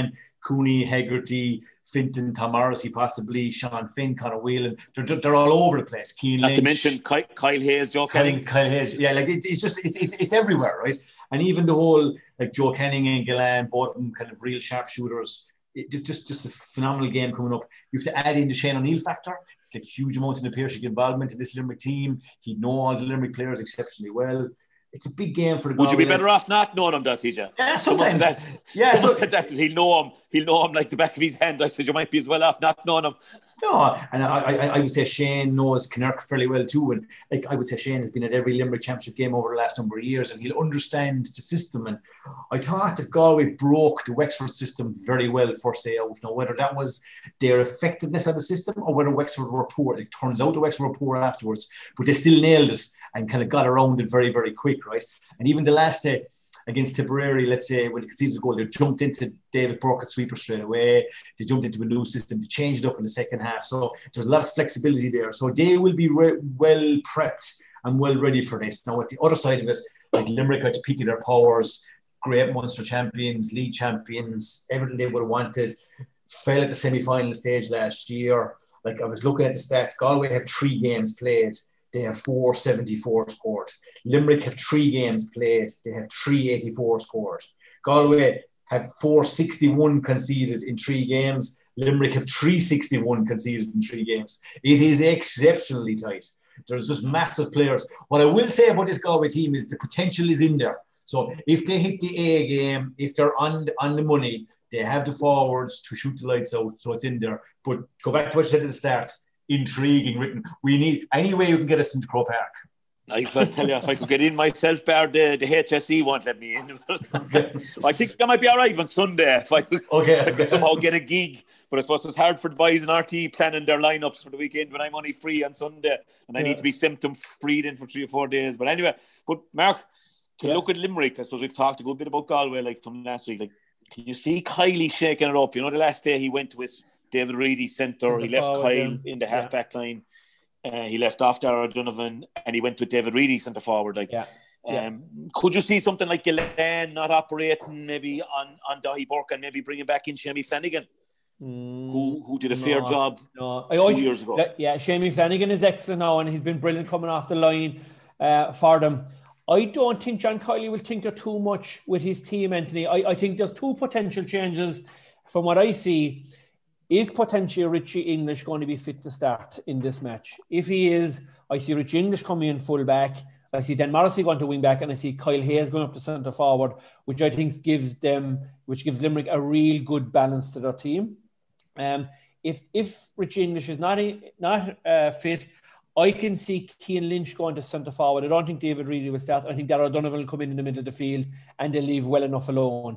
H: Cooney, Hegarty, Finton, Tom Morrissey, possibly Sean Finn, Conor Whelan. They're all over the place. Keane Lynch.
C: Not to mention Kyle Hayes, Joe Canning.
H: Kyle Hayes, yeah, like it's everywhere, right? And even the whole like Joe Canning and Gillan, both of them kind of real sharpshooters. Just a phenomenal game coming up. You have to add in the Shane O'Neill factor. Like huge amount of the Pierce involvement in this Limerick team. He'd know all the Limerick players exceptionally well. It's a big game for the.
C: Would you be better off not knowing him, that TJ?
H: Yeah, sometimes.
C: Someone said that he'll know him like the back of his hand. I said you might be as well off not knowing him.
H: No, and I would say Shane knows Kinnerk fairly well too, and like I would say Shane has been at every Limerick Championship game over the last number of years, and he'll understand the system. And I thought that Galway broke the Wexford system very well first day out. Now whether that was their effectiveness of the system or whether Wexford were poor, it turns out the Wexford were poor afterwards, but they still nailed it and kind of got around it very, very quick, right? And even the last day against Tipperary, let's say, when they conceded the goal, they jumped into David Burkett's sweeper straight away. They jumped into a new system. They changed it up in the second half. So there's a lot of flexibility there. So they will be well prepped and well ready for this. Now, at the other side of it, like Limerick got to peak of their powers, great Munster champions, league champions, everything they would have wanted. Fell at the semi-final stage last year. Like I was looking at the stats, Galway have 3 games played. They have 474 scored. Limerick have 3 games played. They have 384 scored. Galway have 461 conceded in 3 games. Limerick have 361 conceded in 3 games. It is exceptionally tight. There's just massive players. What I will say about this Galway team is the potential is in there. So if they hit the A game, if they're on the money, they have the forwards to shoot the lights out. So it's in there. But go back to what you said at the start. Intriguing written. We need any way you can get us into Croke Park.
C: I tell you, if I could get in myself, Bar, the HSE won't let me in. I think I might be all right on Sunday if I could somehow get a gig. But I suppose it's hard for the boys in RT planning their lineups for the weekend when I'm only free on Sunday and I need to be symptom-free then for 3 or 4 days. But anyway, Mark, look at Limerick, I suppose we've talked a good bit about Galway like from last week. Like, can you see Kylie shaking it up? You know, the last day he went with David Reedy centre. He left Kyle in the half-back line. He left off Dara Donovan and he went with David Reedy centre forward. Could you see something like Gillan not operating maybe on Dahi Burke and maybe bringing back in Shamie Flanagan, who did a fair job 2 years ago?
F: Shamie Flanagan is excellent now and he's been brilliant coming off the line for them. I don't think John Kiley will tinker too much with his team, Anthony. I think there's 2 potential changes from what I see. Is potentially Richie English going to be fit to start in this match? If he is, I see Richie English coming in full back. I see Dan Morrissey going to wing back, and I see Kyle Hayes going up to centre forward, which I think gives Limerick a real good balance to their team. If Richie English is not fit, I can see Keane Lynch going to centre forward. I don't think David Reedy will start. I think Dara Donovan will come in the middle of the field, and they'll leave well enough alone.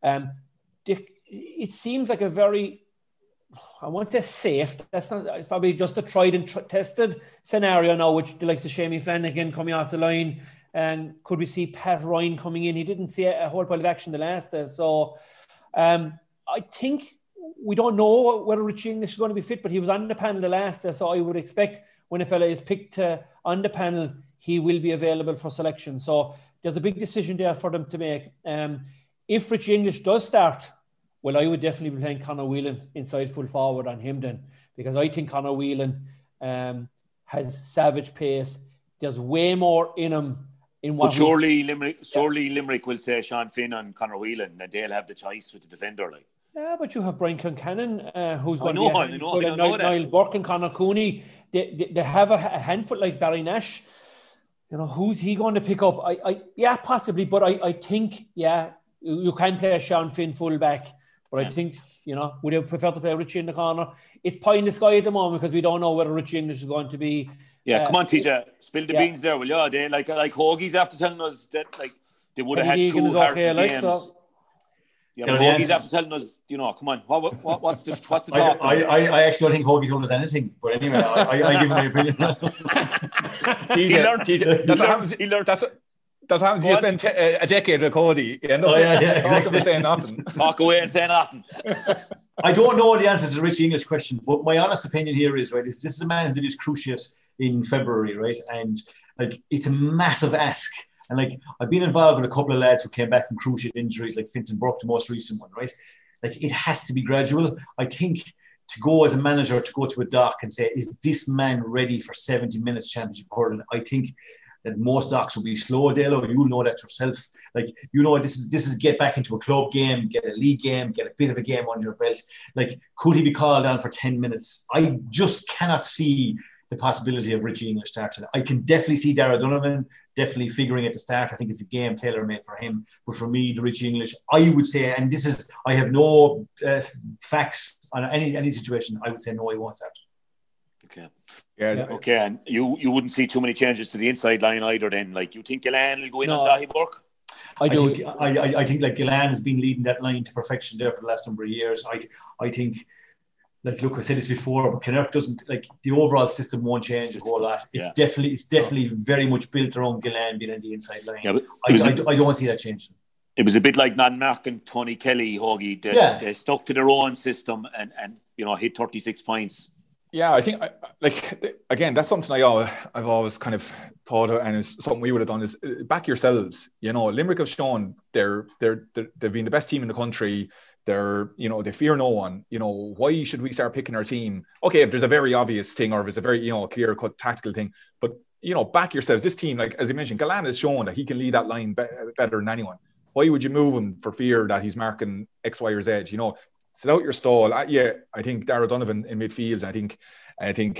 F: It seems like a very, I won't say safe. It's probably just a tried and tested scenario now, which the likes of Shamie Flanagan coming off the line. And could we see Pat Ryan coming in? He didn't see a whole pile of action the last day. So I think we don't know whether Richie English is going to be fit, but he was on the panel the last day. So I would expect when a fella is picked on the panel, he will be available for selection. So there's a big decision there for them to make. If Richie English does start, well, I would definitely be playing Conor Whelan inside full forward on him then, because I think Conor Whelan has savage pace. There's way more in him.
C: But surely Limerick will say Sean Finn and Conor Whelan, and they'll have the choice with the defender. Like.
F: Yeah, but you have Brian Concannon, who's going to be Niall Burke and Conor Cooney. They have a handful like Barry Nash. You know, who's he going to pick up? Possibly, but I think, you can play a Sean Finn full back. But I think, would you prefer to play Richie in the corner? It's pie in the sky at the moment because we don't know whether Richie English is going to be.
C: Yeah, come on, TJ, spill the beans there, will you? They like Hoagie's after telling us that they would have had 2 hard games. Yeah, but Hoagie's after telling us, come on, what's the talk?
H: I actually don't think Hoagie told us anything, but anyway, I give my opinion.
G: He learned. That's how you spend a decade with Cody. Exactly. Saying nothing.
C: Walk away and say nothing.
H: I don't know the answer to the Richie English question, but my honest opinion here is, right, this is a man who did his cruciate in February, right? And like, it's a massive ask. And like, I've been involved with a couple of lads who came back from cruciate injuries, like Finton Burke, the most recent one, right? like it has to be gradual. I think to go as a manager, to go to a doc and say, is this man ready for 70 minutes championship hurling? I think that most docs will be slow, Dalo. You know that yourself. Like, you know, this is get back into a club game, get a league game, get a bit of a game under your belt. Like, could he be called on for 10 minutes? I just cannot see the possibility of Richie English starting. I can definitely see Dara Donovan definitely figuring at the start. I think it's a game tailor-made for him. But for me, the Richie English, I would say, and this is, I have no facts on any situation, I would say no, he won't start.
C: Okay. Yeah. Okay, and you wouldn't see too many changes to the inside line either then? Like, you think Gillane will go in on Dahi Burke?
H: I think like Gillane has been leading that line to perfection there for the last number of years. I think, like, look, I said this before, but Connacht doesn't, like, the overall system won't change a whole lot. It's definitely very much built around Gillane being in the inside line. Yeah, I don't see that changing.
C: It was a bit like Nanmark and Tony Kelly, Hoagie. They stuck to their own system and you know, hit 36 points.
G: Yeah, I think, again, that's something I've always kind of thought of, and it's something we would have done, is back yourselves. You know, Limerick have shown they've been the best team in the country. They fear no one. You know, why should we start picking our team? Okay, if there's a very obvious thing, or if it's a very, you know, clear-cut tactical thing, but, you know, back yourselves. This team, like, as you mentioned, Gillane has shown that he can lead that line better than anyone. Why would you move him for fear that he's marking X, Y, or Z? You know, sit out your stall. I think Dara Donovan in midfield. I think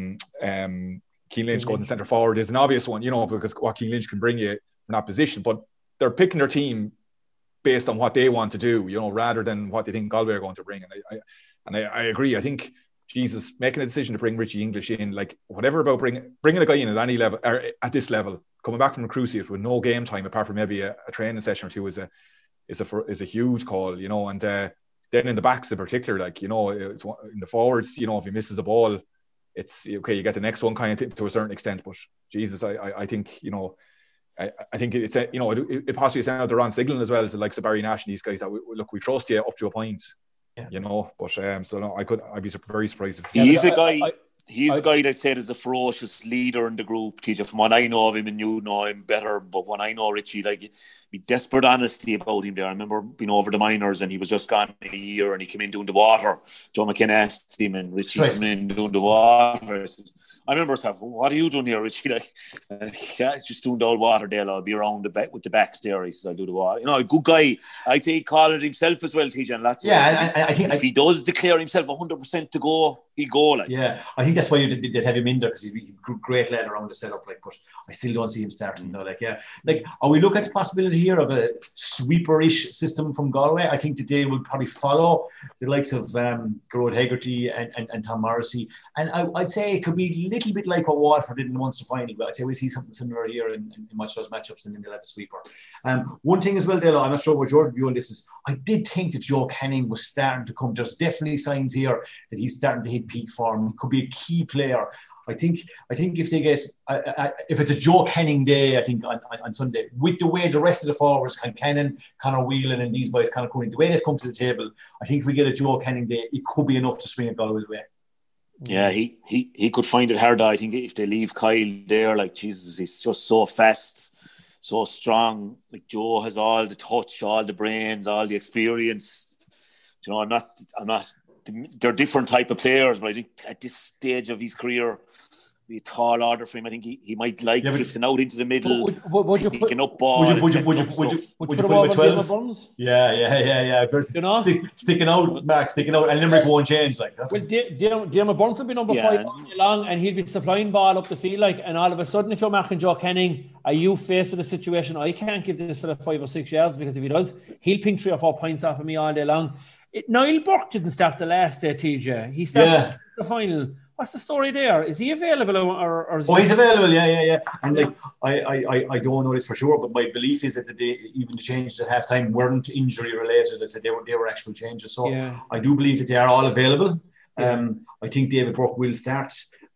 G: Cian Lynch going to centre forward is an obvious one, you know, because what Cian Lynch can bring you from that position. But they're picking their team based on what they want to do, you know, rather than what they think Galway are going to bring. And I agree. I think, Jesus, making a decision to bring Richie English in, like, whatever about bringing a guy in at any level, or at this level, coming back from a cruciate with no game time apart from maybe a training session or two is a huge call, you know. And then in the backs in particular, like, you know, it's, in the forwards, you know, if he misses a ball, it's okay, you get the next one kind of thing to a certain extent. But Jesus, I think, you know, I think it's you know, it possibly sent out the wrong signal as well as the likes of Barry Nash and these guys that we trust you up to a point, you know. But so no, I'd be very surprised if
C: he's a guy. He's a guy that said is a ferocious leader in the group, TJ. From what I know of him, and you know him better, but when I know Richie, like, be desperate honesty about him there. I remember being over the minors and he was just gone in a year and he came in doing the water. Joe McKenna asked him and Richie came in doing the water. I remember saying, what are you doing here, Richie? Like, just doing the old water there. I'll be around with the backs there. He says, I'll do the water. You know, a good guy. I'd say he called it himself as well, TJ. And lots of
H: I think
C: if he does declare himself 100% to go, he'll go. Like,
H: yeah, I think that's why you did have him in there, because he's a great lad around the setup. Like, but I still don't see him starting. You know, like, are we looking at the possibility here of a sweeper-ish system from Galway? I think that they will probably follow the likes of Gerard Hegarty and Tom Morrissey, and I'd say it could be a little bit like what Waterford did in the Munster final, but I'd say we see something similar here in much those matchups, and then they'll have a sweeper. One thing as well, Dale, I'm not sure what your view on this is. I did think that Joe Canning was starting to come. There's definitely signs here that he's starting to hit peak form. He could be a key player. I think if they get if it's a Joe Canning day, I think on Sunday, with the way the rest of the forwards, Cannon, Conor Whelan, and these boys kind of coming, the way they've come to the table, I think if we get a Joe Canning day, it could be enough to swing it Galway's way.
C: Yeah, he could find it harder. I think if they leave Kyle there, like, Jesus, he's just so fast, so strong. Like, Joe has all the touch, all the brains, all the experience. You know, I'm not. They're different type of players, but I think at this stage of his career, be a tall order for him. I think he might like drifting out into the middle, picking up balls.
H: Would you put him at 12? Yeah. You know? Sticking out, Mark, and Limerick won't change like that.
F: Well, Diarmaid Burns will be number 5 all day long, and he'll be supplying ball up the field, like, and all of a sudden, if you're marking Joe Canning, are you faced with a situation, I can't give this fella 5 or 6 yards, because if he does, he'll ping 3 or 4 points off of me all day long. Niall Burke didn't start the last day, TJ. He started the final. What's the story there? Is he available or is
H: he's available, yeah. And like, I don't know this for sure, but my belief is that even the changes at halftime weren't injury related. I said they were actual changes. So I do believe that they are all available. I think David Burke will start.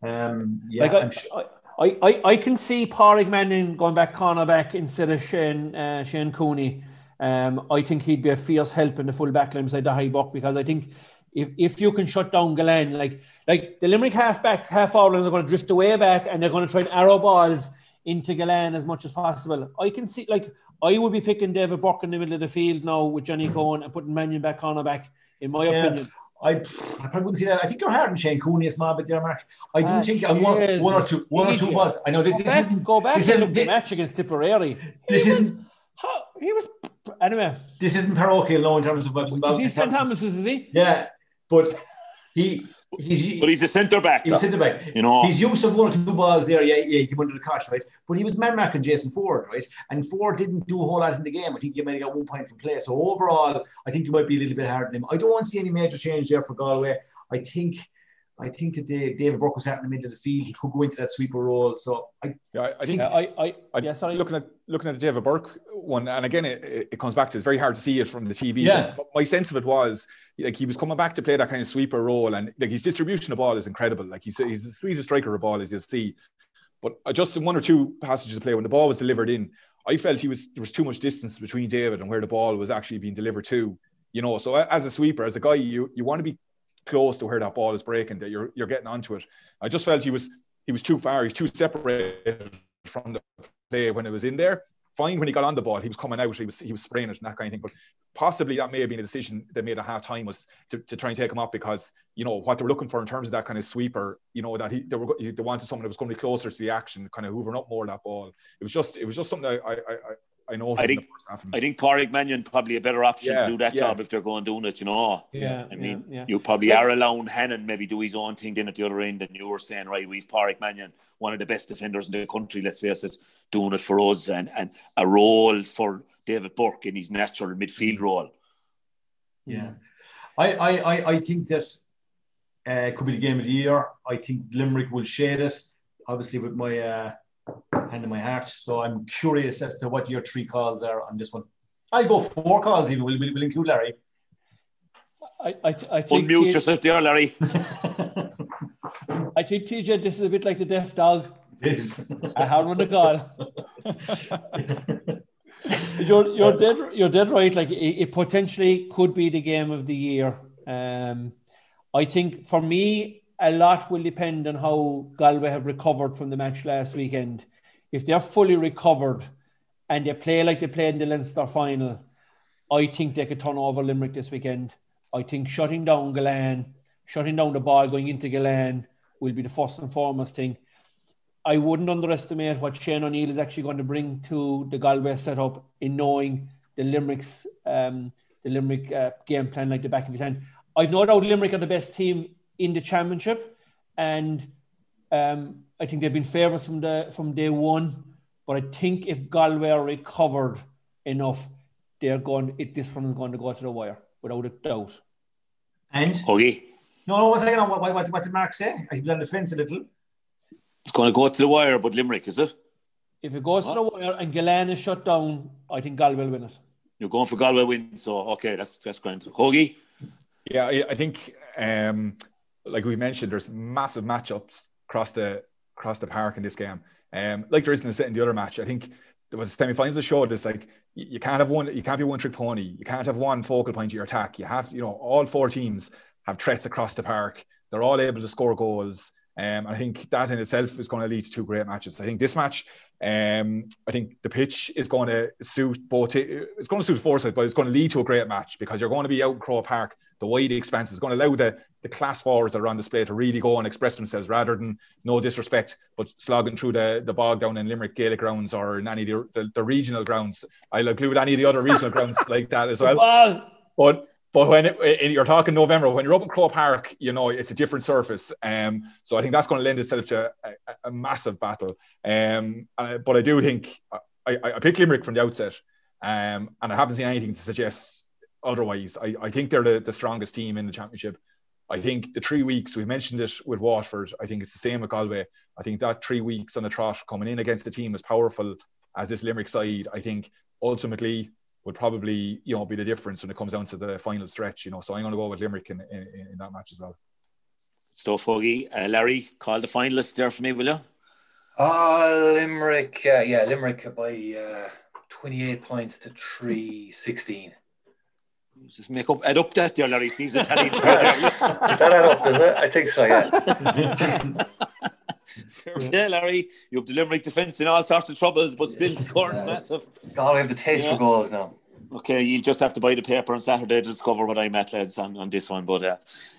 F: I can see Pádraig Manning going back cornerback instead of Shane Cooney. I think he'd be a fierce help in the full back line beside Dahi Burke, because I think if you can shut down Gillane, like the Limerick half forward, they're going to drift away back and they're going to try and arrow balls into Gillane as much as possible. I can see, like, I would be picking David Burke in the middle of the field now with Johnny Cohen and putting Mannion back on her back, in my opinion.
H: I probably wouldn't see that. I think you're hard on Shane Cooney as small bit there, Mark. I do think one or two balls. I know this isn't
F: the match against Tipperary. Anyway.
H: This isn't parochial now in terms of webs and balls.
F: Is he St. Thomas's, is he?
H: Yeah, but he's
C: a centre back.
H: He's a centre back.
C: You know,
H: his use of one or two balls there, he came under the cosh, right? But he was man marking Jason Ford, right? And Ford didn't do a whole lot in the game. I think he might have got 1 point from play. So overall, I think you might be a little bit hard on him. I don't want to see any major change there for Galway. I think that David Burke was out in the middle of the field. He could go into that sweeper role. So I think
G: looking at the David Burke one, and again it comes back to, it's very hard to see it from the TV.
H: Yeah.
G: But my sense of it was, like, he was coming back to play that kind of sweeper role, and like his distribution of ball is incredible. Like he's the sweetest striker of ball, as you'll see. But just in one or two passages of play, when the ball was delivered in, I felt there was too much distance between David and where the ball was actually being delivered to. You know, so as a sweeper, as a guy, you want to be close to where that ball is breaking, that you're getting onto it. I just felt he was too far. He's too separated from the play when it was in there. Fine, when he got on the ball, he was coming out, he was spraying it and that kind of thing. But possibly that may have been a decision they made at half time, was to try and take him off, because, you know, what they were looking for in terms of that kind of sweeper, you know, that they wanted someone that was going to be closer to the action, kind of hoovering up more of that ball. It was just something that I know.
C: I think Pádraig Mannion probably a better option to do that job if they're going doing it, you know. You probably are allowing Hannon maybe do his own thing then at the other end, and you were saying, right, we've Pádraig Mannion, one of the best defenders in the country, let's face it, doing it for us, and a role for David Burke in his natural midfield role.
H: Yeah. I think that could be the game of the year. I think Limerick will shade it, obviously with my hand in my heart. So I'm curious as to what your 3 calls are on this one. I'll go 4 calls even. We'll include Larry.
F: I think
C: unmute yourself there, Larry.
F: I think, TJ, this is a bit like the deaf dog.
H: It is.
F: A hard one to call. You're dead right. Like, it potentially could be the game of the year. I think for me, a lot will depend on how Galway have recovered from the match last weekend. If they're fully recovered and they play like they played in the Leinster final, I think they could turn over Limerick this weekend. I think shutting down the ball going into Gillane will be the first and foremost thing. I wouldn't underestimate what Shane O'Neill is actually going to bring to the Galway setup in knowing the Limerick game plan like the back of his hand. I've no doubt Limerick are the best team in the championship, and I think they've been favourites from day one. But I think if Galway are recovered enough, this one is going to go to the wire without a doubt.
H: And no, 1 second. What did Mark say? He was on the fence a little.
C: It's going to go to the wire, but Limerick, is it?
F: If it goes to the wire and Gillane is shut down, I think Galway will win it. You're
C: going for Galway win, so okay, that's grand. Hoagie?
G: Yeah, I think like we mentioned, there's massive matchups across the park in this game. Like there isn't in the other match. I think there was semi-finals that showed this, like you can't be one trick pony. You can't have one focal point of your attack. You have, all 4 teams have threats across the park. They're all able to score goals. I think that in itself is going to lead to 2 great matches. I think this match, I think the pitch is going to suit it's going to suit Forsyth, but it's going to lead to a great match because you're going to be out in Croke Park. The wide expanse is going to allow the class forwards that are on display to really go and express themselves rather than, no disrespect, but slogging through the bog down in Limerick Gaelic grounds or in any of the regional grounds. I'll include any of the other regional grounds like that as well. But when you're talking November, when you're up in Croke Park, it's a different surface. So I think that's going to lend itself to a massive battle. But I do think I picked Limerick from the outset, and I haven't seen anything to suggest otherwise. I think they're the strongest team in the championship. I think the 3 weeks, we mentioned it with Waterford, I think it's the same with Galway. I think that 3 weeks on the trot coming in against a team as powerful as this Limerick side, I think ultimately would probably, be the difference when it comes down to the final stretch, So I'm going to go with Limerick in that match as well.
C: Stuff, Hoagie. Larry, call the finalists there for me, will you?
I: Limerick, Limerick by 28 points to 3-16.
C: Just add up that there, Larry. Sees Italian. Does that
I: add up, does it? I think so, yeah.
C: Fair play, Larry. You have the Limerick defence in all sorts of troubles, but still scoring massive.
I: Galway have the taste for goals now.
C: Okay, you'll just have to buy the paper on Saturday to discover what I'm at, lads, on this one. But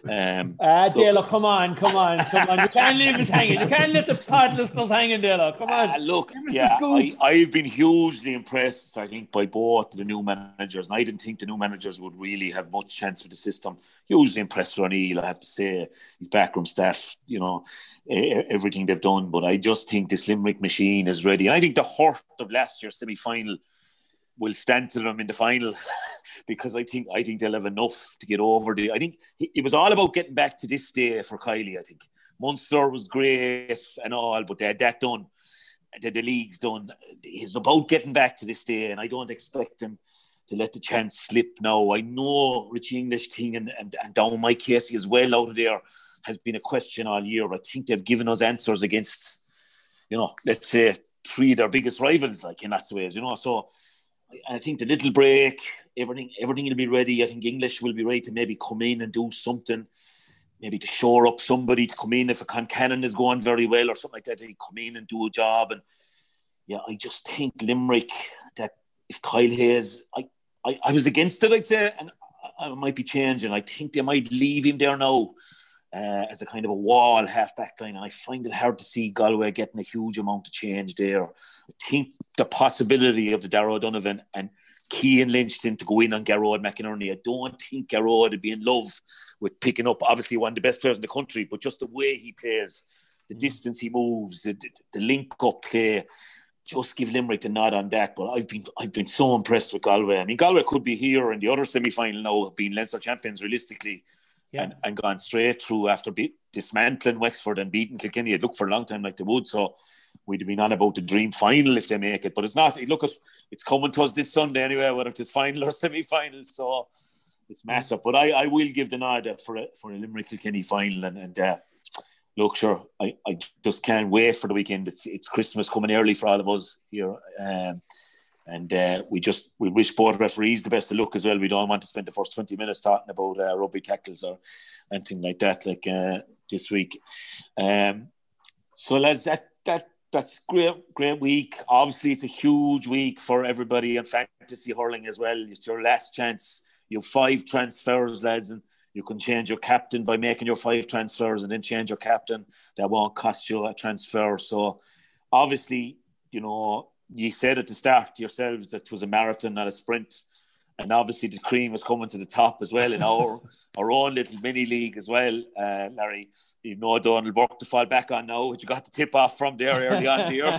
F: Dale, come on. You can't leave us hanging. You can't let the pod listeners hanging, Dale. Come on.
C: Look, I've been hugely impressed, I think, by both the new managers. And I didn't think the new managers would really have much chance with the system. Hugely impressed with O'Neill, I have to say. His backroom staff, everything they've done. But I just think this Limerick machine is ready. And I think the hurt of last year's semi-final will stand to them in the final because I think they'll have enough to get over I think it was all about getting back to this day for Kiley. I think Munster was great and all, but they had that done. The league's done. It's about getting back to this day, and I don't expect them to let the chance slip now. I know Richie English thing and down Mike Casey as well out of there has been a question all year. I think they've given us answers against, let's say 3 of their biggest rivals, like in that ways, so I think the little break, everything will be ready. I think English will be ready to maybe come in and do something, maybe to shore up somebody to come in if a Concannon is going very well or something like that. They come in and do a job. And I just think Limerick, that if Kyle Hayes, I was against it, I'd say, and I might be changing. I think they might leave him there now as a kind of a wall half-back line. And I find it hard to see Galway getting a huge amount of change there. I think the possibility of the Darragh O'Donovan and Cian Lynchton to go in on Garrod McInerney, I don't think Garrod would be in love with picking up, obviously one of the best players in the country, but just the way he plays, the distance he moves, the link-up play, just give Limerick the nod on that. But I've been so impressed with Galway. I mean, Galway could be here in the other semi-final now, being Leinster champions realistically, and gone straight through after dismantling Wexford and beating Kilkenny. It looked for a long time like they would, so we'd have been on about the dream final if they make it. But it's not. It's coming to us this Sunday anyway, whether it's final or semi-final, so it's massive. But I will give the nod for a Limerick Kilkenny final, and look, sure, I just can't wait for the weekend. It's Christmas coming early for all of us here. And we wish both referees the best of luck as well. We don't want to spend the first 20 minutes talking about rugby tackles or anything like that, like this week. So lads, that's great week. Obviously, it's a huge week for everybody in fantasy hurling as well. It's your last chance. You have 5 transfers, lads, and you can change your captain by making your 5 transfers and then change your captain. That won't cost you a transfer. So obviously, you said at the start yourselves that it was a marathon, not a sprint. And obviously the cream was coming to the top as well in our own little mini league as well, Larry. You know Donald Burke to fall back on now, which you got the tip off from there early on here.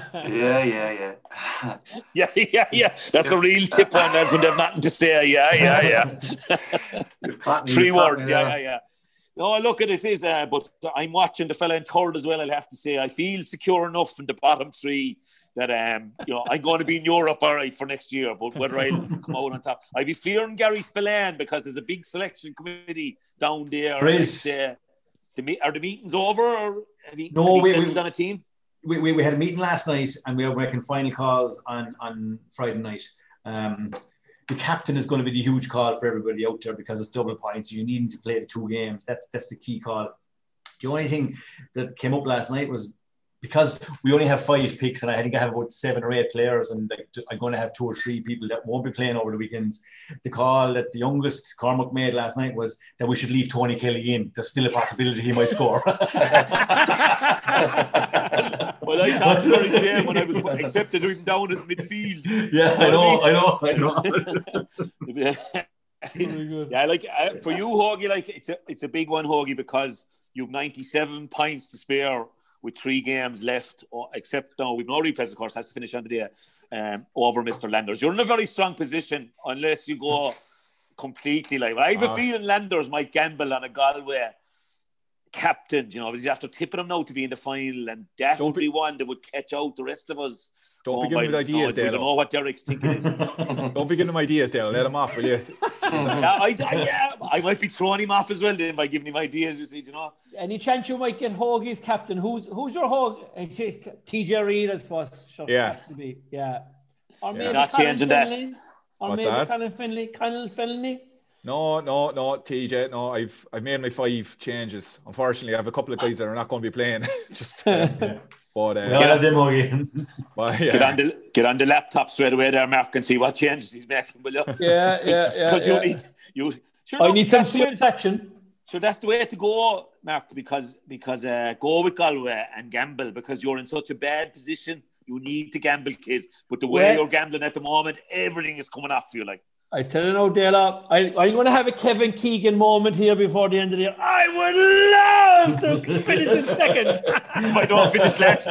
C: Yeah. That's a real tip on that when they've nothing to say. Yeah. 3 words, yeah. No, look at it, but I'm watching the fella in third as well, I'll have to say. I feel secure enough in the bottom 3 that I'm going to be in Europe all right for next year, but whether I'll come out on top. I'd be fearing Gary Spillane because there's a big selection committee down there. Are the meetings over, or have you settled on a team?
H: We had a meeting last night and we were making final calls on Friday night. The captain is going to be the huge call for everybody out there because it's double points. You need to play the 2 games. That's the key call. The only thing that came up last night was because we only have 5 picks and I think I have about 7 or 8 players and I'm going to have 2 or 3 people that won't be playing over the weekends. The call that the youngest Cormac made last night was that we should leave Tony Kelly in. There's still a possibility he might score.
C: Well, I thought the very same when I was accepted him down as midfield.
H: Yeah, I know.
C: Yeah, like for you, Hoagie, like it's a big one, Hoagie, because you've 97 points to spare with 3 games left, except now we've no replays, of course, has to finish on the day over Mr. Landers. You're in a very strong position unless you go completely like. I have a feeling Landers might gamble on a Galway captain, because after tipping him now to be in the final, and that would be one that would catch out the rest of us.
G: Don't be giving him ideas, Dale.
C: I don't know what Derek's thinking is.
G: Don't be giving him ideas, Dale. Let him off, will you?
C: I might be throwing him off as well then by giving him ideas, you see,
F: Any chance you might get Hoagie's captain? Who's your Hoagie? TJ Reid, I suppose.
G: Yeah.
F: Yeah. Or maybe
C: not changing that.
F: Or maybe Conor Finley.
G: No, TJ. No, I've made my 5 changes. Unfortunately, I have a couple of guys that are not going to be playing. Just, but
C: get on the laptop straight away there, Mark, and see what changes he's making. Will you?
F: Yeah.
C: Because
F: I need some serious action.
C: So that's the way to go, Mark. Because go with Galway and gamble, because you're in such a bad position. You need to gamble, kid. But the way you're gambling at the moment, everything is coming off for you, like.
F: I tell you now, Dale, I'm going to have a Kevin Keegan moment here before the end of the year. I would love to finish in second.
C: If I don't finish last.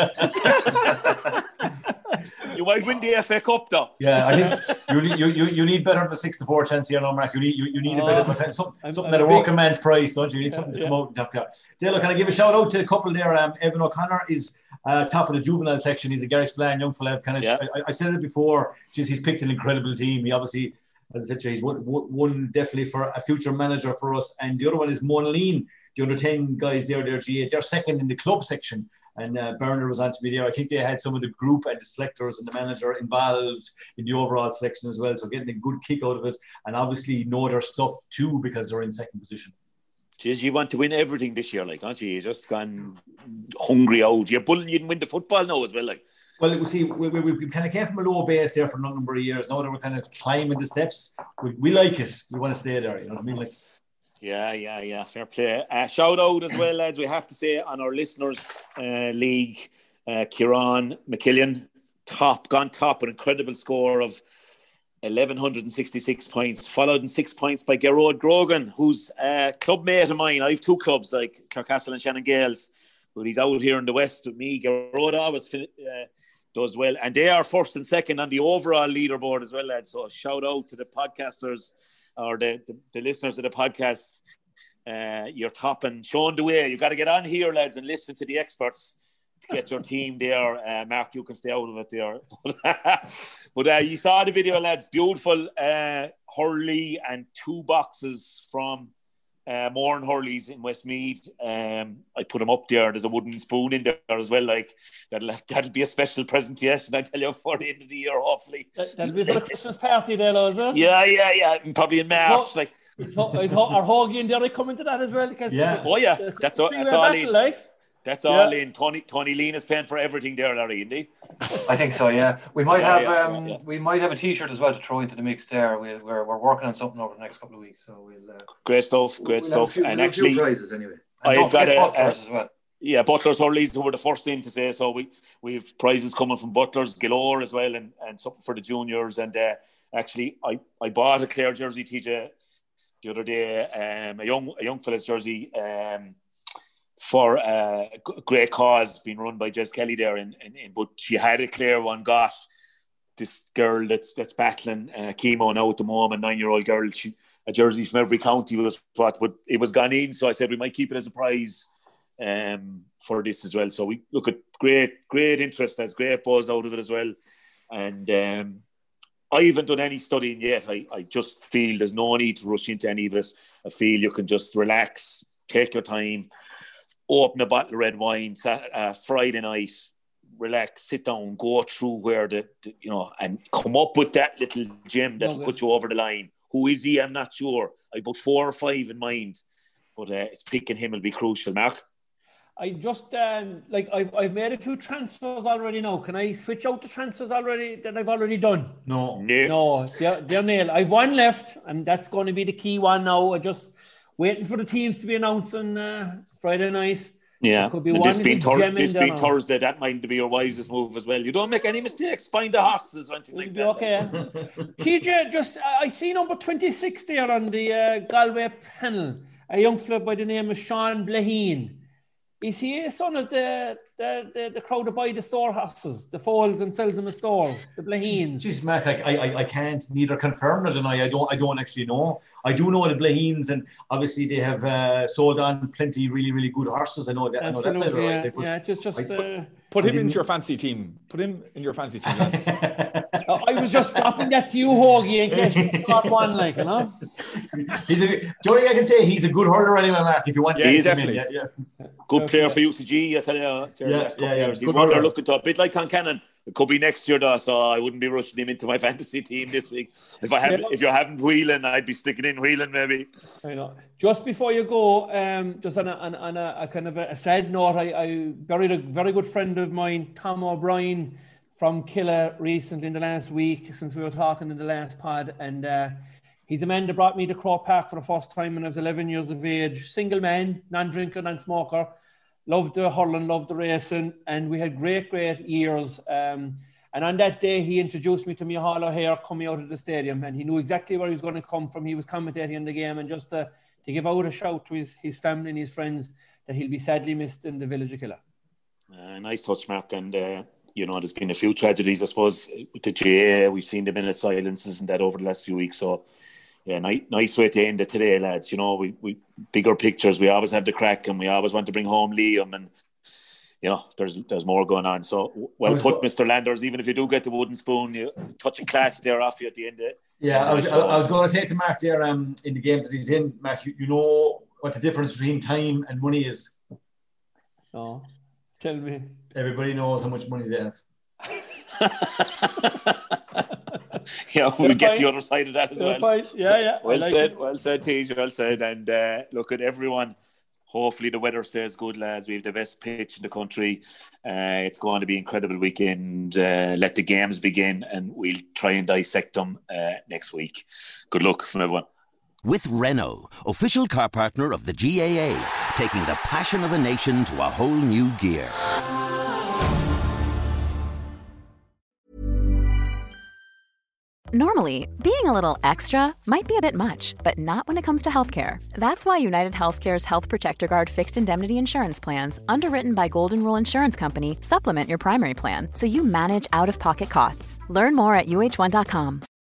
C: You might win the FA Cup, though.
H: Yeah, I think you need better than a 6-4 chance here, no, Mark. You need a bit of something at a working man's price, don't you? You need something to come out and top you. Dale, can I give a shout out to a couple there? Evan O'Connor is top of the juvenile section. He's a Gary Spillane young fella. I said it before. He's picked an incredible team. He obviously, as I said, he's one definitely for a future manager for us. And the other one is Monaleen, the under 10 guys there, they're second in the club section. And Bernard was on to me there. I think they had some of the group and the selectors and the manager involved in the overall selection as well. So getting a good kick out of it, and obviously know their stuff too because they're in second position.
C: Jeez, you want to win everything this year, like, aren't you? You just gone hungry out. You're bullying you can win the football now as well, like.
H: Well, we see, we kind of came from a low base there for a number of years. Now that we're kind of climbing the steps, we like it. We want to stay there. You know what I mean? Like.
C: Yeah. Fair play. Shout out as well, lads. We have to say on our listeners' league, Kieran McKillian, gone top, an incredible score of 1,166 points, followed in 6 points by Gerard Grogan, who's a club mate of mine. I have 2 clubs, like Clarecastle and Shannon Gales, but he's out here in the west with me. Gerard always does well, and they are first and second on the overall leaderboard as well, lads. So shout out to the podcasters or the listeners of the podcast. You're top and showing the way. You got to get on here, lads, and listen to the experts to get your team there. Mark, you can stay out of it there. But you saw the video, lads. Beautiful hurley and 2 boxes from Moran Hurleys in Westmeath. I put them up there. There's a wooden spoon in there as well. Like that'll be a special presentation, I tell you, for the end of the year, hopefully.
F: That'll be for the Christmas party there, is it?
C: Yeah. Probably in March. Like,
F: are Hoagie and Derek coming to that as well? Because
C: that's all in. Like. That's all in. Tony Lean is paying for everything there, Larry, indeed.
I: I think so. Yeah, we might have a T-shirt as well to throw into the mix there. We're working on something over the next couple of weeks, so we'll.
C: Great stuff. And actually,
I: prizes anyway.
C: I've got
I: Butlers as well.
C: Yeah, Butlers Hurleys, who were the first team to say so. We've prizes coming from Butlers, galore as well, and something for the juniors. And actually, I bought a Clare jersey, TJ, the other day, a young fella's jersey. For a great cause being run by Jez Kelly there, but she had a Clare one. Got this girl that's battling chemo now at the moment, 9-year-old girl. A jersey from every county was what, but it was gone in. So I said we might keep it as a prize for this as well. So we look at great interest. There's great buzz out of it as well. And I haven't done any studying yet. I just feel there's no need to rush into any of it. I feel you can just relax, take your time. Open a bottle of red wine Friday night, relax, sit down, go through where and come up with that little gem that'll put you over the line. Who is he? I'm not sure. I've about 4 or 5 in mind, but it's picking him will be crucial, Mark.
F: I just I've made a few transfers already now. Can I switch out the transfers already that I've already done?
H: No,
F: they're nailed. I've one left, and that's going to be the key one now. I just waiting for the teams to be announced on Friday night.
C: Yeah, could be and this being Thursday, that might be your wisest move as well. You don't make any mistakes buying the horses or anything like that.
F: Okay. TJ, I see number 26 there on the Galway panel. A young fella by the name of Sean Blaheen. Is he a son of the crowd that buy the store horses, the foals and sells them in stores, the Blaheens?
H: Jeez, Mark, I can't neither confirm nor deny. I don't actually know. I do know the Blaheens, and obviously they have sold on plenty really, really good horses. I know that.
F: Absolutely,
H: that's
F: right. Yeah, just
G: put him into your fancy team. Put him in your fancy team.
F: I was just dropping that to you, Hoagie, in case you thought one, like, you know.
H: The only thing I can say, he's a good hurler anyway, Mark. If you want to,
G: definitely.
C: Good player for UCG, I tell you. He's one they're looking to, a bit like Concannon. It could be next year, though, so I wouldn't be rushing him into my fantasy team this week. If you haven't Whelan, I'd be sticking in Whelan maybe.
F: I know. Just before you go, just on a kind of a sad note, I buried a very good friend of mine, Tom O'Brien, from Killa recently in the last week, since we were talking in the last pod, and he's a man that brought me to Croke Park for the first time when I was 11 years of age. Single man, non-drinker, non-smoker. Loved the hurling, loved the racing, and we had great years. And on that day, he introduced me to Micheál O'Hare coming out of the stadium, and he knew exactly where he was going to come from. He was commentating the game, and just to give out a shout to his family and his friends that he'll be sadly missed in the village of Killa.
C: Nice touch, Mark. And, there's been a few tragedies, I suppose, with the GAA. We've seen the minute silences and that over the last few weeks. So, yeah, nice way to end it today, lads. We bigger pictures. We always have the crack, and we always want to bring home Liam, and there's more going on. So well put, Mr. Landers. Even if you do get the wooden spoon, you touch a class there off you at the end of it.
H: Yeah, I was going to say to Mark there, in the game that he's in, Mark, you know what the difference between time and money is.
F: Oh, tell me.
H: Everybody knows how much money they have.
C: Yeah, we get the other side of that as well.
F: Yeah.
C: Well said, Tej. Well said. And look at everyone. Hopefully the weather stays good, lads. We have the best pitch in the country. It's going to be an incredible weekend. Let the games begin, and we'll try and dissect them next week. Good luck from everyone.
B: With Renault, official car partner of the GAA, taking the passion of a nation to a whole new gear.
A: Normally, being a little extra might be a bit much, but not when it comes to healthcare. That's why United Healthcare's Health Protector Guard fixed indemnity insurance plans, underwritten by Golden Rule Insurance Company, supplement your primary plan so you manage out-of-pocket costs. Learn more at uh1.com.